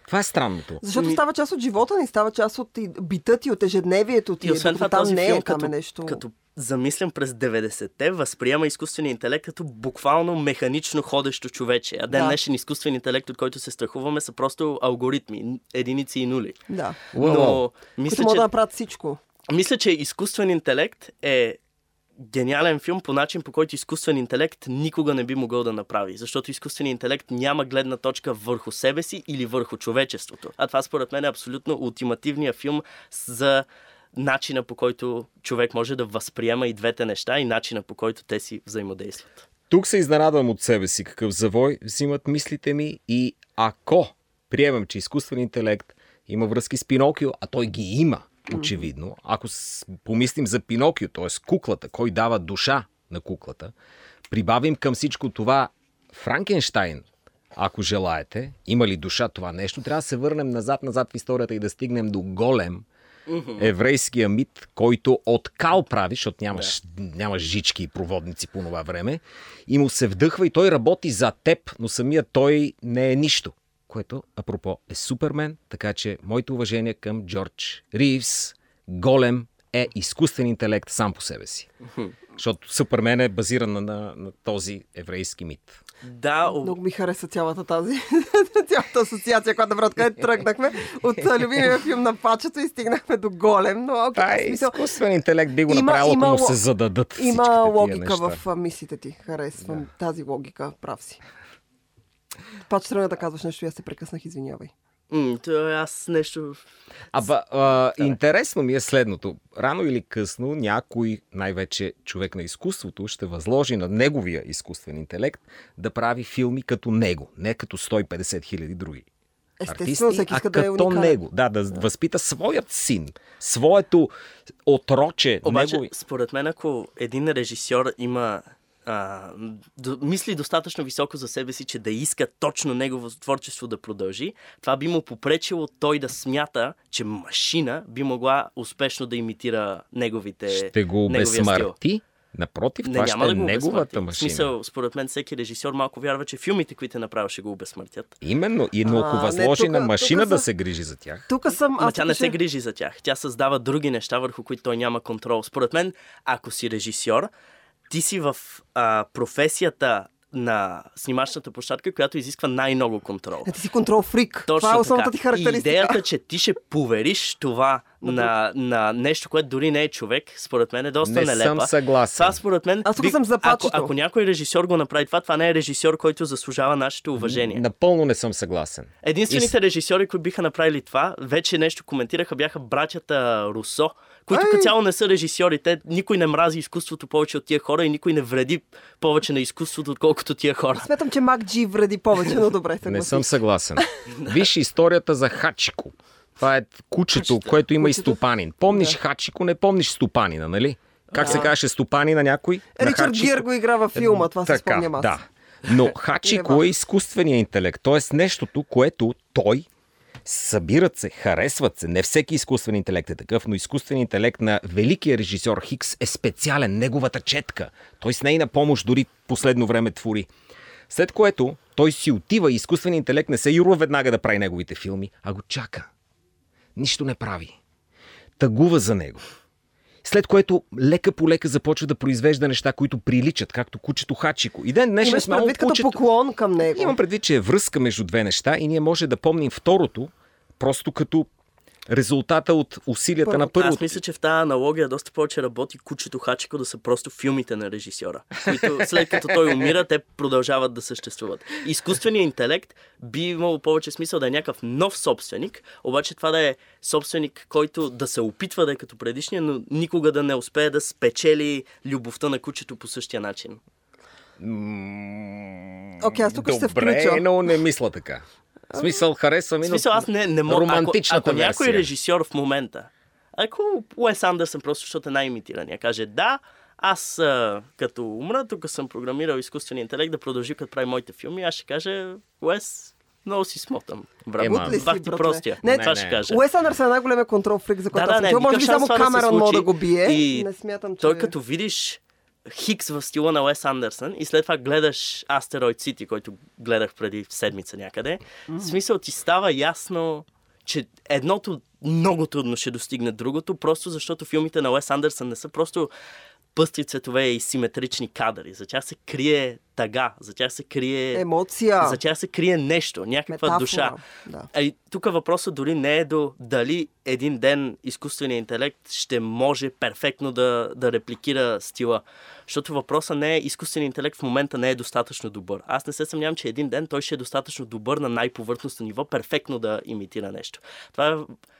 [SPEAKER 1] Това е странното.
[SPEAKER 2] Защото става част от живота ни, става част от бита ти, от ежедневието ти.
[SPEAKER 3] И освен това,
[SPEAKER 2] там
[SPEAKER 3] този
[SPEAKER 2] не
[SPEAKER 3] филм,
[SPEAKER 2] е, там
[SPEAKER 3] като,
[SPEAKER 2] е нещо...
[SPEAKER 3] като замислям през деветдесетте, възприема изкуствения интелект като буквално механично ходещо човече. А ден
[SPEAKER 2] Да.
[SPEAKER 3] днешен изкуствен интелект, от който се страхуваме, са просто алгоритми, единици и нули.
[SPEAKER 2] Да.
[SPEAKER 3] Но мисля,
[SPEAKER 2] Които могат
[SPEAKER 3] че,
[SPEAKER 2] да направят всичко.
[SPEAKER 3] мисля, че изкуствен интелект е гениален филм по начин, по който изкуствен интелект никога не би могъл да направи. Защото изкуственият интелект няма гледна точка върху себе си или върху човечеството. А това според мен е абсолютно ултимативният филм за начина, по който човек може да възприема и двете неща и начина, по който те си взаимодействат.
[SPEAKER 1] Тук се изненадвам от себе си какъв завой взимат мислите ми и ако приемем, че изкуствен интелект има връзки с Пинокио, а той ги има, очевидно. Ако помислим за Пинокио, т.е. куклата, кой дава душа на куклата, прибавим към всичко това Франкенщайн, ако желаете, има ли душа това нещо, трябва да се върнем назад-назад в историята и да стигнем до Голем, еврейския мит, който от кал прави, защото нямаш, да. нямаш жички и проводници по това време, и му се вдъхва и той работи за теб, но самият той не е нищо. Което, апропо, е Супермен, така че моите уважения към Джордж Ривз. Голем е изкуствен интелект сам по себе си. Защото Супермен е базиран на, на, на този еврейски мит.
[SPEAKER 3] Да, о...
[SPEAKER 2] Много ми хареса цялата тази цялата асоциация, която добре, откъде тръгнахме от любимия филм на Пачето и стигнахме до Голем. Но, okay,
[SPEAKER 1] да,
[SPEAKER 2] смисъл...
[SPEAKER 1] изкуствен интелект би го
[SPEAKER 2] има,
[SPEAKER 1] направил, ако
[SPEAKER 2] има,
[SPEAKER 1] му се зададат
[SPEAKER 2] има
[SPEAKER 1] всичките
[SPEAKER 2] логика
[SPEAKER 1] тия неща.
[SPEAKER 2] в мислите ти. Харесвам
[SPEAKER 1] Да.
[SPEAKER 2] тази логика. Прав си. Паче тръгна да казваш нещо и аз се прекъснах, извинявай.
[SPEAKER 3] М, то аз нещо...
[SPEAKER 1] Аба, а, интересно ми е следното. Рано или късно някой, най-вече човек на изкуството, ще възложи на неговия изкуствен интелект да прави филми като него, не като сто и петдесет хиляди други
[SPEAKER 2] Естествено,
[SPEAKER 1] артисти,
[SPEAKER 2] всеки иска
[SPEAKER 1] а
[SPEAKER 2] да е
[SPEAKER 1] като
[SPEAKER 2] уникален.
[SPEAKER 1] него. Да, да, да възпита своят син, своето отроче.
[SPEAKER 3] Обаче,
[SPEAKER 1] негови...
[SPEAKER 3] според мен, ако един режисьор има а, до, мисли достатъчно високо за себе си, че да иска точно негово творчество да продължи, това би му попречило той да смята, че машина би могла успешно да имитира неговите
[SPEAKER 1] Ще го обезсмърти. Напротив,
[SPEAKER 3] не,
[SPEAKER 1] това
[SPEAKER 3] няма
[SPEAKER 1] ще
[SPEAKER 3] да
[SPEAKER 1] е
[SPEAKER 3] го
[SPEAKER 1] неговата
[SPEAKER 3] обезсмърти.
[SPEAKER 1] машина.
[SPEAKER 3] В смисъл, според мен, всеки режисьор малко вярва, че филмите, които е направил, ще го обезсмъртят.
[SPEAKER 1] Именно. И но ако
[SPEAKER 2] А,
[SPEAKER 1] възложи
[SPEAKER 2] не, тука-
[SPEAKER 1] на машина
[SPEAKER 2] тука
[SPEAKER 1] да
[SPEAKER 2] за-
[SPEAKER 1] се грижи за тях.
[SPEAKER 2] Тук съм...
[SPEAKER 3] Ма
[SPEAKER 2] аз
[SPEAKER 3] тя
[SPEAKER 2] тук
[SPEAKER 3] не
[SPEAKER 2] ще-
[SPEAKER 3] се грижи за тях. Тя създава други неща, върху които той няма контрол. Според мен, ако си режисьор, ти си в а, професията на снимачната площадка, която изисква най-много контрол.
[SPEAKER 2] А ти си контрол фрик.
[SPEAKER 3] Точно
[SPEAKER 2] Това е основната
[SPEAKER 3] така.
[SPEAKER 2] ти характеристика.
[SPEAKER 3] И идеята, че ти ще повериш това на, на нещо, което дори не е човек, според мен е доста
[SPEAKER 1] Не
[SPEAKER 3] нелепа.
[SPEAKER 1] съм съгласен.
[SPEAKER 3] Това според мен...
[SPEAKER 2] Аз тук
[SPEAKER 3] би-
[SPEAKER 2] съм за
[SPEAKER 3] ако,
[SPEAKER 2] Пачето.
[SPEAKER 3] ако някой режисьор го направи това, това не е режисьор, който заслужава нашето уважение.
[SPEAKER 1] Напълно не съм съгласен.
[SPEAKER 3] Единствените режисьори, които биха направили това, вече нещо коментираха, бяха братята Русо, които
[SPEAKER 2] Ей!
[SPEAKER 3] като цяло не са режисьори. Те, никой не мрази изкуството повече от тия хора и никой не вреди повече на изкуството, отколкото тия хора.
[SPEAKER 2] Смятам, че Мак Джи вреди повече, но добре,
[SPEAKER 1] Не
[SPEAKER 2] съгласих.
[SPEAKER 1] съм съгласен. Виж историята за Хачико. Това е кучето,
[SPEAKER 3] Кучето.
[SPEAKER 1] което има
[SPEAKER 2] Кучето?
[SPEAKER 1] и стопанин. Помниш
[SPEAKER 2] Да.
[SPEAKER 1] Хачико, не помниш стопанина, нали? Как се казваше стопанина някой? На
[SPEAKER 2] Ричард
[SPEAKER 1] Хачико?
[SPEAKER 2] Гир го игра във филма, това се
[SPEAKER 1] Така,
[SPEAKER 2] спомням аз.
[SPEAKER 1] да. Но Хачико е изкуственият интелект. Т.е. нещото, което той събират се, харесват се. Не всеки изкуствен интелект е такъв, но изкуственият интелект на великия режисьор Хикс е специален. Неговата четка. Той с нейна помощ дори последно време твори. След което той си отива и изкуственият интелект не се юрва веднага да прави неговите филми, а го чака. Нищо не прави. Тъгува за него. След което лека по лека започва да произвежда неща, които приличат, както кучето Хачико. И ден днешен
[SPEAKER 2] Имаш
[SPEAKER 1] сме
[SPEAKER 2] предвид като
[SPEAKER 1] кучето.
[SPEAKER 2] поклон към него.
[SPEAKER 1] Имам предвид, че е връзка между две неща и ние може да помним второто, просто като резултата от усилията
[SPEAKER 2] Първо,
[SPEAKER 1] на първото.
[SPEAKER 3] Аз мисля, че в тази аналогия доста повече работи кучето Хачико да са просто филмите на режисьора, които след като той умира, те продължават да съществуват. Изкуственият интелект би имало повече смисъл да е някакъв нов собственик, обаче това да е собственик, който да се опитва да е като предишния, но никога да не успее да спечели любовта на кучето по същия начин.
[SPEAKER 2] Окей, аз тук ще се
[SPEAKER 1] Добре,
[SPEAKER 2] включа.
[SPEAKER 1] но не мисля така. В смисъл, харесва ми,
[SPEAKER 3] В смисъл, аз не, не мога. Ако,
[SPEAKER 1] романтичната
[SPEAKER 3] ако някой
[SPEAKER 1] версия.
[SPEAKER 3] режисьор в момента, ако Уес Андерсън просто, защото е най-имитирания, каже да, аз а, като умра, тук съм програмирал изкуствения интелект да продължи като прави моите филми, аз ще кажа, Уес, много си смотам. Брат,
[SPEAKER 1] Ема,
[SPEAKER 2] Good ли си,
[SPEAKER 3] бах ти
[SPEAKER 2] братле?
[SPEAKER 3] простия.
[SPEAKER 2] Не,
[SPEAKER 3] това
[SPEAKER 1] не,
[SPEAKER 3] ще
[SPEAKER 1] не.
[SPEAKER 3] кажа.
[SPEAKER 2] Уес Андерсън е най-големия контрол фрик, за който
[SPEAKER 3] Да,
[SPEAKER 2] аз
[SPEAKER 3] да, не,
[SPEAKER 2] съм чул. Може би
[SPEAKER 3] никакъв
[SPEAKER 2] само
[SPEAKER 3] шанс това да се
[SPEAKER 2] Камерон може
[SPEAKER 3] случи.
[SPEAKER 2] да го бие.
[SPEAKER 3] И
[SPEAKER 2] Не смятам, че...
[SPEAKER 3] Той като видиш Хикс в стила на Уес Андерсън и след това гледаш Астероид Сити, който гледах преди седмица някъде, mm. в смисъл ти става ясно, че едното много трудно ще достигне другото, просто защото филмите на Уес Андерсън не са просто пъстри цветове и симетрични кадри. За тях се крие тъга, за тях се крие...
[SPEAKER 2] емоция.
[SPEAKER 3] За тях се крие нещо, някаква
[SPEAKER 2] метафора.
[SPEAKER 3] Душа.
[SPEAKER 2] Да.
[SPEAKER 3] А и тук въпросът дори не е до дали един ден изкуственият интелект ще може перфектно да, да репликира стила. Защото въпросът не е, изкуственият интелект в момента не е достатъчно добър. Аз не се съмнявам, че един ден той ще е достатъчно добър на най-повърхностно ниво, перфектно да имитира нещо. Това е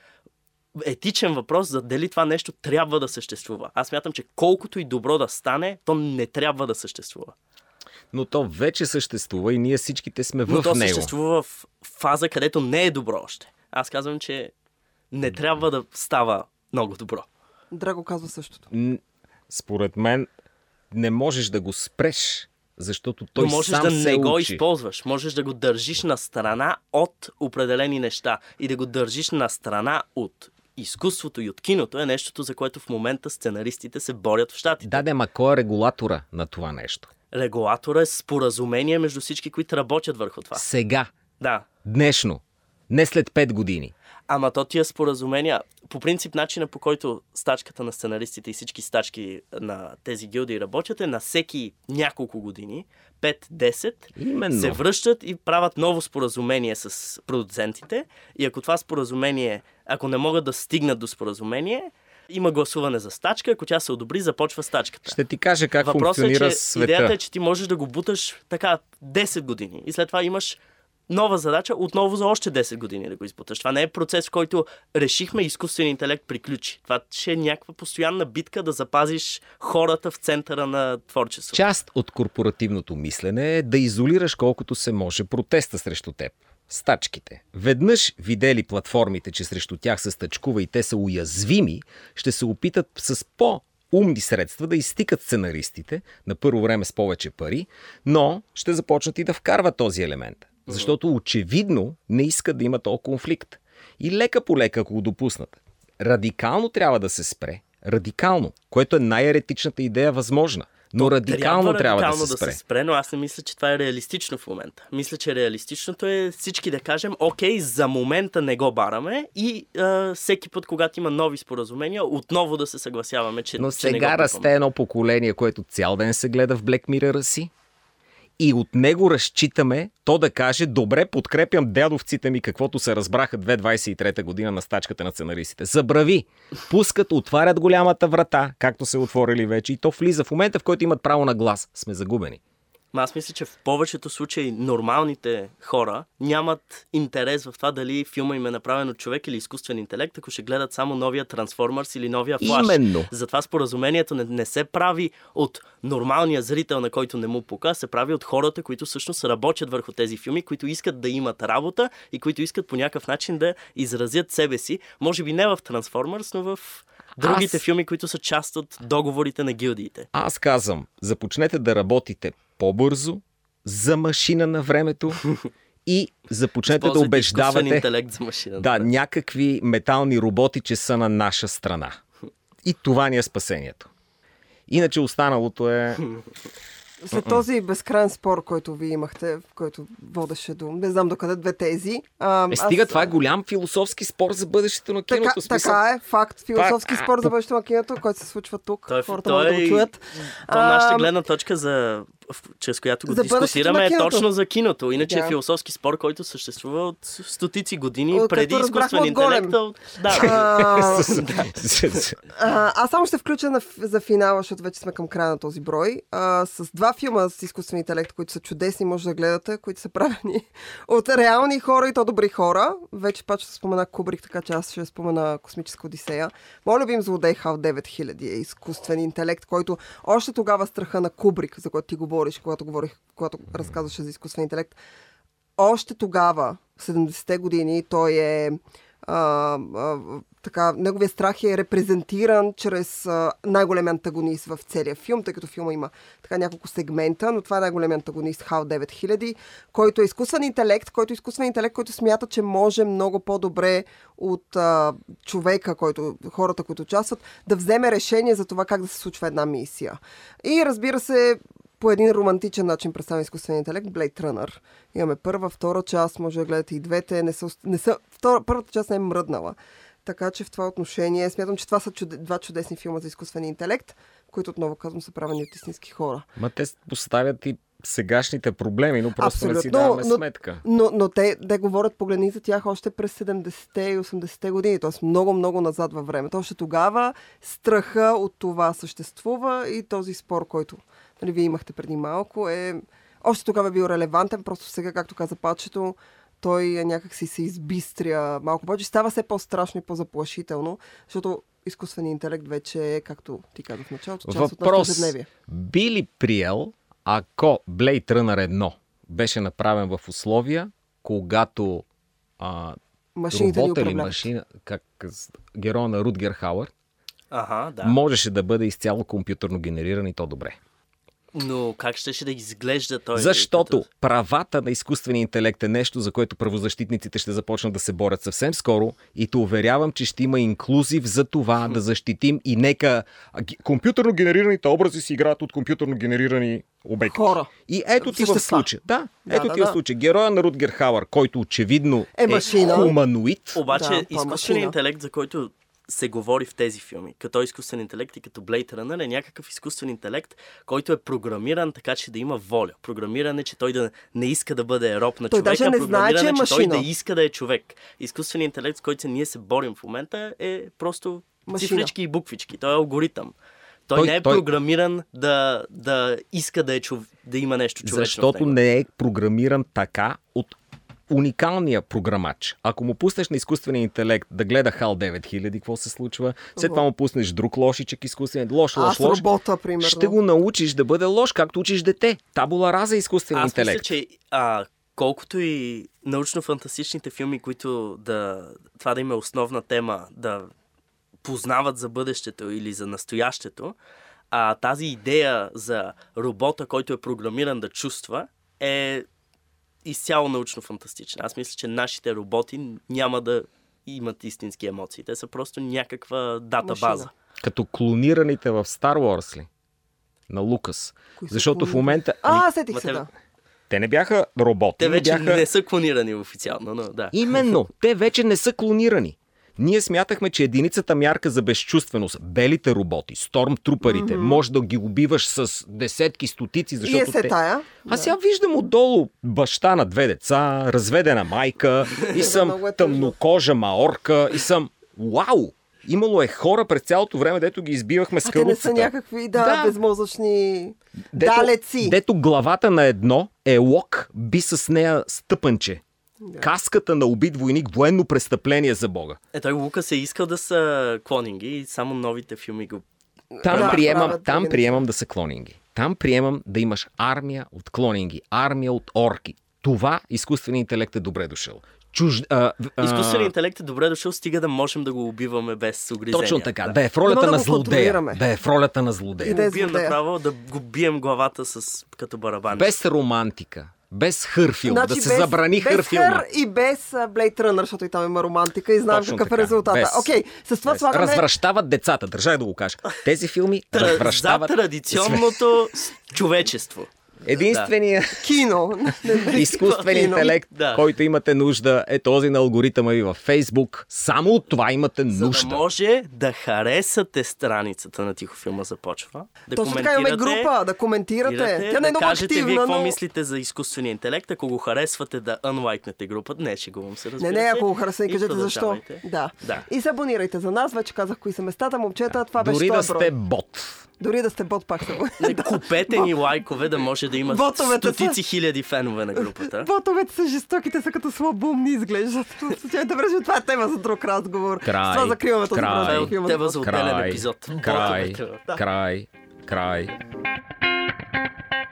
[SPEAKER 3] етичен въпрос за дали това нещо трябва да съществува. Аз смятам, че колкото и добро да стане, то не трябва да съществува.
[SPEAKER 1] Но то вече съществува и ние всичките сме в него.
[SPEAKER 3] Но то съществува в фаза, където не е добро още. Аз казвам, че не трябва да става много добро.
[SPEAKER 2] Драго казва същото.
[SPEAKER 1] Според мен не можеш да го спреш, защото той
[SPEAKER 3] Но можеш
[SPEAKER 1] сам
[SPEAKER 3] да
[SPEAKER 1] се
[SPEAKER 3] не го
[SPEAKER 1] учи.
[SPEAKER 3] използваш. Можеш да го държиш на страна от определени неща и да го държиш на страна от изкуството и от киното е нещото, за което в момента сценаристите се борят в щатите.
[SPEAKER 1] Да, да, ма кой е регулатора на това нещо?
[SPEAKER 3] Регулатора е споразумение между всички, които работят върху това.
[SPEAKER 1] Сега.
[SPEAKER 3] Да.
[SPEAKER 1] Днешно. Не след пет години.
[SPEAKER 3] Ама то тия споразумения, по принцип начина по който стачката на сценаристите и всички стачки на тези гилдии работят е на всеки няколко години, пет-десет,
[SPEAKER 1] Именно.
[SPEAKER 3] се връщат и правят ново споразумение с продуцентите и ако това споразумение, ако не могат да стигнат до споразумение, има гласуване за стачка, ако тя се одобри, започва стачката.
[SPEAKER 1] Ще ти кажа как
[SPEAKER 3] Въпросът
[SPEAKER 1] функционира
[SPEAKER 3] е, че
[SPEAKER 1] света.
[SPEAKER 3] Идеята е, че ти можеш да го буташ така десет години и след това имаш нова задача, отново за още десет години да го избуташ. Това не е процес, в който решихме изкуствен интелект приключи. Това ще е някаква постоянна битка да запазиш хората в центъра на творчеството.
[SPEAKER 1] Част от корпоративното мислене е да изолираш колкото се може протеста срещу теб. Стачките. Веднъж видели платформите, че срещу тях се стачкува и те са уязвими, ще се опитат с по- умни средства да изтикат сценаристите, на първо време с повече пари, но ще започнат и да вкарват този елемент. Защото очевидно не искат да има този конфликт. И лека по лека, ако го допуснат, радикално трябва да се спре. Радикално, което е най-еретичната идея възможна. Но
[SPEAKER 3] То
[SPEAKER 1] радикално трябва,
[SPEAKER 3] трябва
[SPEAKER 1] да се спре.
[SPEAKER 3] да се спре, но аз не мисля, че това е реалистично в момента. Мисля, че реалистичното е всички да кажем, окей, за момента не го бараме и а, всеки път, когато има нови споразумения, отново да се съгласяваме, че,
[SPEAKER 1] Но
[SPEAKER 3] че
[SPEAKER 1] сега
[SPEAKER 3] не го
[SPEAKER 1] расте едно поколение, което цял ден се гледа в Black Mirror си и от него разчитаме то да каже, добре, подкрепям дядовците ми, каквото се разбраха две хиляди двадесет и трета година на стачката на сценаристите. Забрави! Пускат, отварят голямата врата, както се отворили вече, и то влиза в момента, в който имат право на глас. Сме загубени.
[SPEAKER 3] Аз мисля, че в повечето случаи нормалните хора нямат интерес в това дали филма им е направен от човек или изкуствен интелект, ако ще гледат само новия Трансформърс или новия Флаш.
[SPEAKER 1] Именно.
[SPEAKER 3] Затова споразумението не, не се прави от нормалния зрител, на който не му пука, се прави от хората, които всъщност работят върху тези филми, които искат да имат работа и които искат по някакъв начин да изразят себе си. Може би не в Трансформърс, но в другите
[SPEAKER 1] Аз...
[SPEAKER 3] филми, които са част от договорите на гилдиите.
[SPEAKER 1] Аз казвам, започнете да работите по-бързо, за машина на времето и започнете да убеждавате
[SPEAKER 3] интелект за машина,
[SPEAKER 1] да, някакви метални роботи, че са на наша страна. И това ни е спасението. Иначе останалото е...
[SPEAKER 2] След този безкрайен спор, който ви имахте, в който водеше до... Не знам докъде две тези. А,
[SPEAKER 1] е, стига,
[SPEAKER 2] аз...
[SPEAKER 1] това е голям философски спор за бъдещето на киното.
[SPEAKER 2] Така,
[SPEAKER 1] смисъл...
[SPEAKER 2] така е, факт. Философски
[SPEAKER 1] това...
[SPEAKER 2] спор за бъдещето на киното, който се случва тук.
[SPEAKER 3] Той,
[SPEAKER 2] хората
[SPEAKER 3] той,
[SPEAKER 2] могат да го чуят.
[SPEAKER 3] То нашата гледна точка, за, чрез която го дискутираме, е точно за киното. Иначе да. е философски спор, който съществува от стотици години
[SPEAKER 2] от,
[SPEAKER 3] преди изкуствен интелект. Да.
[SPEAKER 2] А, а, аз само ще включа на, за финала, защото вече сме към края на този брой. А, с два филма с изкуствен интелект, които са чудесни, може да гледате, които са правени от реални хора и то добри хора. Вече пак ще спомена Кубрик, така че аз ще спомена Космическа Одисея. Моля любим злодей Хал девет хиляди е изкуствен интелект, който още тогава страха на Кубрик, за който ти говориш, когато, говорих, когато разказваше за изкуствен интелект, още тогава, в седемдесетте години, той е а, а, така, неговия страх е репрезентиран чрез а, най-големия антагонист в целия филм, тъй като филма има така няколко сегмента, но това е най-големият антагонист Хал девет хиляди, който е изкуствен интелект, който е изкуствен интелект, който смята, че може много по-добре от а, човека, който, хората, които участват, да вземе решение за това как да се случва една мисия. И разбира се, по един романтичен начин представя изкуствен интелект, Blade Runner. Имаме първа, втора част, може да гледате и двете. Не са, не са, втора, първата част не е мръднала. Така че в това отношение смятам, че това са чуд, два чудесни филма за изкуствен интелект, които отново казвам са правени от истински хора.
[SPEAKER 1] Ма те поставят и сегашните проблеми, но просто
[SPEAKER 2] Абсолютно,
[SPEAKER 1] не си даваме
[SPEAKER 2] но,
[SPEAKER 1] сметка.
[SPEAKER 2] Но, но, но те, те говорят, погледни за тях още през седемдесетте и осемдесетте години, т.е. много-много назад във времето. Още тогава страха от това съществува и този спор, който нали, вие имахте преди малко, е още тогава е бил релевантен, просто сега, както каза Пачето, той някак си се избистря малко повече. Става все по-страшно и по-заплашително, защото изкуственият интелект вече е, както ти казах в началото, част от нашето ежедневие.
[SPEAKER 1] Би ли приел, ако Blade Runner едно беше направен в условия, когато а, робота или машина, как героя на Рутгер Хауър,
[SPEAKER 3] ага, да.
[SPEAKER 1] можеше да бъде изцяло компютърно генериран и то добре.
[SPEAKER 3] Но как щеше да изглежда той?
[SPEAKER 1] Защото
[SPEAKER 3] като...
[SPEAKER 1] правата на изкуствения интелект е нещо, за което правозащитниците ще започнат да се борят съвсем скоро и те уверявам, че ще има инклюзив за това да защитим и нека компютърно генерираните образи си играят от компютърно генерирани обекти.
[SPEAKER 2] Хора.
[SPEAKER 1] И ето ти в случая. Да,
[SPEAKER 2] да,
[SPEAKER 1] ето
[SPEAKER 2] да,
[SPEAKER 1] ти
[SPEAKER 2] да.
[SPEAKER 1] в случая. Героя на Рутгер Хауър, който очевидно
[SPEAKER 2] е,
[SPEAKER 1] е хуманоид.
[SPEAKER 3] Обаче
[SPEAKER 2] да,
[SPEAKER 3] изкуственият интелект, за който се говори в тези филми, като изкуствен интелект и като Blade Runner, е някакъв изкуствен интелект, който е програмиран така, че да има воля. Програмиран е, че той да не иска да бъде роб на
[SPEAKER 2] той
[SPEAKER 3] човека,
[SPEAKER 2] даже не знае, че е
[SPEAKER 3] че той
[SPEAKER 2] машина.
[SPEAKER 3] да иска да е човек. Изкуственият интелект, с който ние се борим в момента, е просто
[SPEAKER 2] машина.
[SPEAKER 3] Цифрички и буквички. Той е алгоритъм. Той,
[SPEAKER 1] Той
[SPEAKER 3] не е
[SPEAKER 1] той...
[SPEAKER 3] програмиран да, да иска да, е чов... да има нещо човечно.
[SPEAKER 1] Защото не е програмиран така от уникалния програмач. Ако му пуснеш на изкуствения интелект да гледа Хал девет хиляди, какво се случва? След това му пуснеш друг лошичък изкуствен, лош, лош,
[SPEAKER 2] Аз
[SPEAKER 1] лош.
[SPEAKER 2] робота, примерно.
[SPEAKER 1] Ще го научиш да бъде лош, както учиш дете. Табула раза е изкуствен
[SPEAKER 3] Аз
[SPEAKER 1] интелект.
[SPEAKER 3] мисля, че а, колкото и научно-фантастичните филми, които да, това да има основна тема, да познават за бъдещето или за настоящето, а тази идея за робота, който е програмиран да чувства, е изцяло научно-фантастична. Аз мисля, че нашите роботи няма да имат истински емоции. Те са просто някаква датабаза.
[SPEAKER 1] Като клонираните в Star Wars ли? На Лукас.
[SPEAKER 2] Кои
[SPEAKER 1] Защото в момента...
[SPEAKER 2] А, сетих се,
[SPEAKER 3] те...
[SPEAKER 2] да.
[SPEAKER 1] Те не бяха роботи.
[SPEAKER 3] Те вече
[SPEAKER 1] бяха...
[SPEAKER 3] не са клонирани официално, но да.
[SPEAKER 1] Именно. Те вече не са клонирани. Ние смятахме, че единицата мярка за безчувственост, белите роботи, стормтруперите, mm-hmm. може да ги убиваш с десетки, стотици, защото
[SPEAKER 2] и е се
[SPEAKER 1] те...
[SPEAKER 2] тая.
[SPEAKER 1] Аз сега виждам отдолу баща на две деца, разведена майка и съм тъмнокожа маорка и съм вау! Имало е хора през цялото време, дето ги избивахме с
[SPEAKER 2] каруцата. А те не са някакви, да, да. безмозъчни
[SPEAKER 1] дето,
[SPEAKER 2] далеци.
[SPEAKER 1] Дето главата на едно е лок, би с нея стъпънче. Да. Каската на убит войник, военно престъпление за Бога.
[SPEAKER 3] Е, той Лукас е искал да са клонинги и само новите филми го...
[SPEAKER 1] Там,
[SPEAKER 2] да,
[SPEAKER 1] приемам,
[SPEAKER 2] правят,
[SPEAKER 1] там
[SPEAKER 2] да
[SPEAKER 1] приемам да са клонинги. Там приемам да имаш армия от клонинги, армия от орки. Това изкуственият интелект е добре дошъл. Чуж... А, а...
[SPEAKER 3] Изкуственият интелект е добре дошъл, стига да можем да го убиваме без огризения.
[SPEAKER 1] Точно така, да,
[SPEAKER 3] да.
[SPEAKER 1] да е в ролята
[SPEAKER 2] да
[SPEAKER 1] на
[SPEAKER 2] го
[SPEAKER 1] злодея. Да е в ролята на злодея.
[SPEAKER 3] Да го бием направо, да го бием главата с като барабани.
[SPEAKER 1] Без романтика. Без хърфилм,
[SPEAKER 2] значи,
[SPEAKER 1] да се
[SPEAKER 2] без,
[SPEAKER 1] забрани хърфилма.
[SPEAKER 2] Без хър и без Blade Runner, защото и там има романтика и знаем какъв е резултата. Окей, okay, с това без. Слагаме...
[SPEAKER 1] Развращават децата, държах да го кажа. Тези филми развращават...
[SPEAKER 3] За традиционното човечество.
[SPEAKER 1] Единственият
[SPEAKER 3] да.
[SPEAKER 2] кино,
[SPEAKER 1] изкуствен интелект,
[SPEAKER 3] да.
[SPEAKER 1] който имате нужда, е този на алгоритъма ви във Фейсбук. Само от това имате нужда.
[SPEAKER 3] За да може да харесате страницата на Тихофилма започва. Да
[SPEAKER 2] точно така имаме група, да коментирате. Тя не е много
[SPEAKER 3] кажете
[SPEAKER 2] активна,
[SPEAKER 3] вие какво
[SPEAKER 2] но...
[SPEAKER 3] мислите за изкуствения интелект. Ако го харесвате, да unlike-нете групата. Не, шегувам се, разбира
[SPEAKER 2] се. Не, не, ако го
[SPEAKER 3] харесате,
[SPEAKER 2] кажете защо. Да.
[SPEAKER 3] да.
[SPEAKER 2] И се абонирайте за нас. Вече казах кои са местата. Момчета, това беше
[SPEAKER 1] дори
[SPEAKER 2] това
[SPEAKER 1] да сте
[SPEAKER 2] брой.
[SPEAKER 1] бот.
[SPEAKER 2] Дори да сте бот, пак се
[SPEAKER 3] да. Купете ни лайкове, да може да има стотици са... хиляди фенове на групата.
[SPEAKER 2] Ботовете са жестоките, са като слабоумни изглеждат. Случайно да това е тема за друг разговор.
[SPEAKER 1] Край,
[SPEAKER 2] с това закриваме този
[SPEAKER 1] край,
[SPEAKER 2] филм.
[SPEAKER 3] Тема за отделен епизод.
[SPEAKER 1] Край, край, край, край.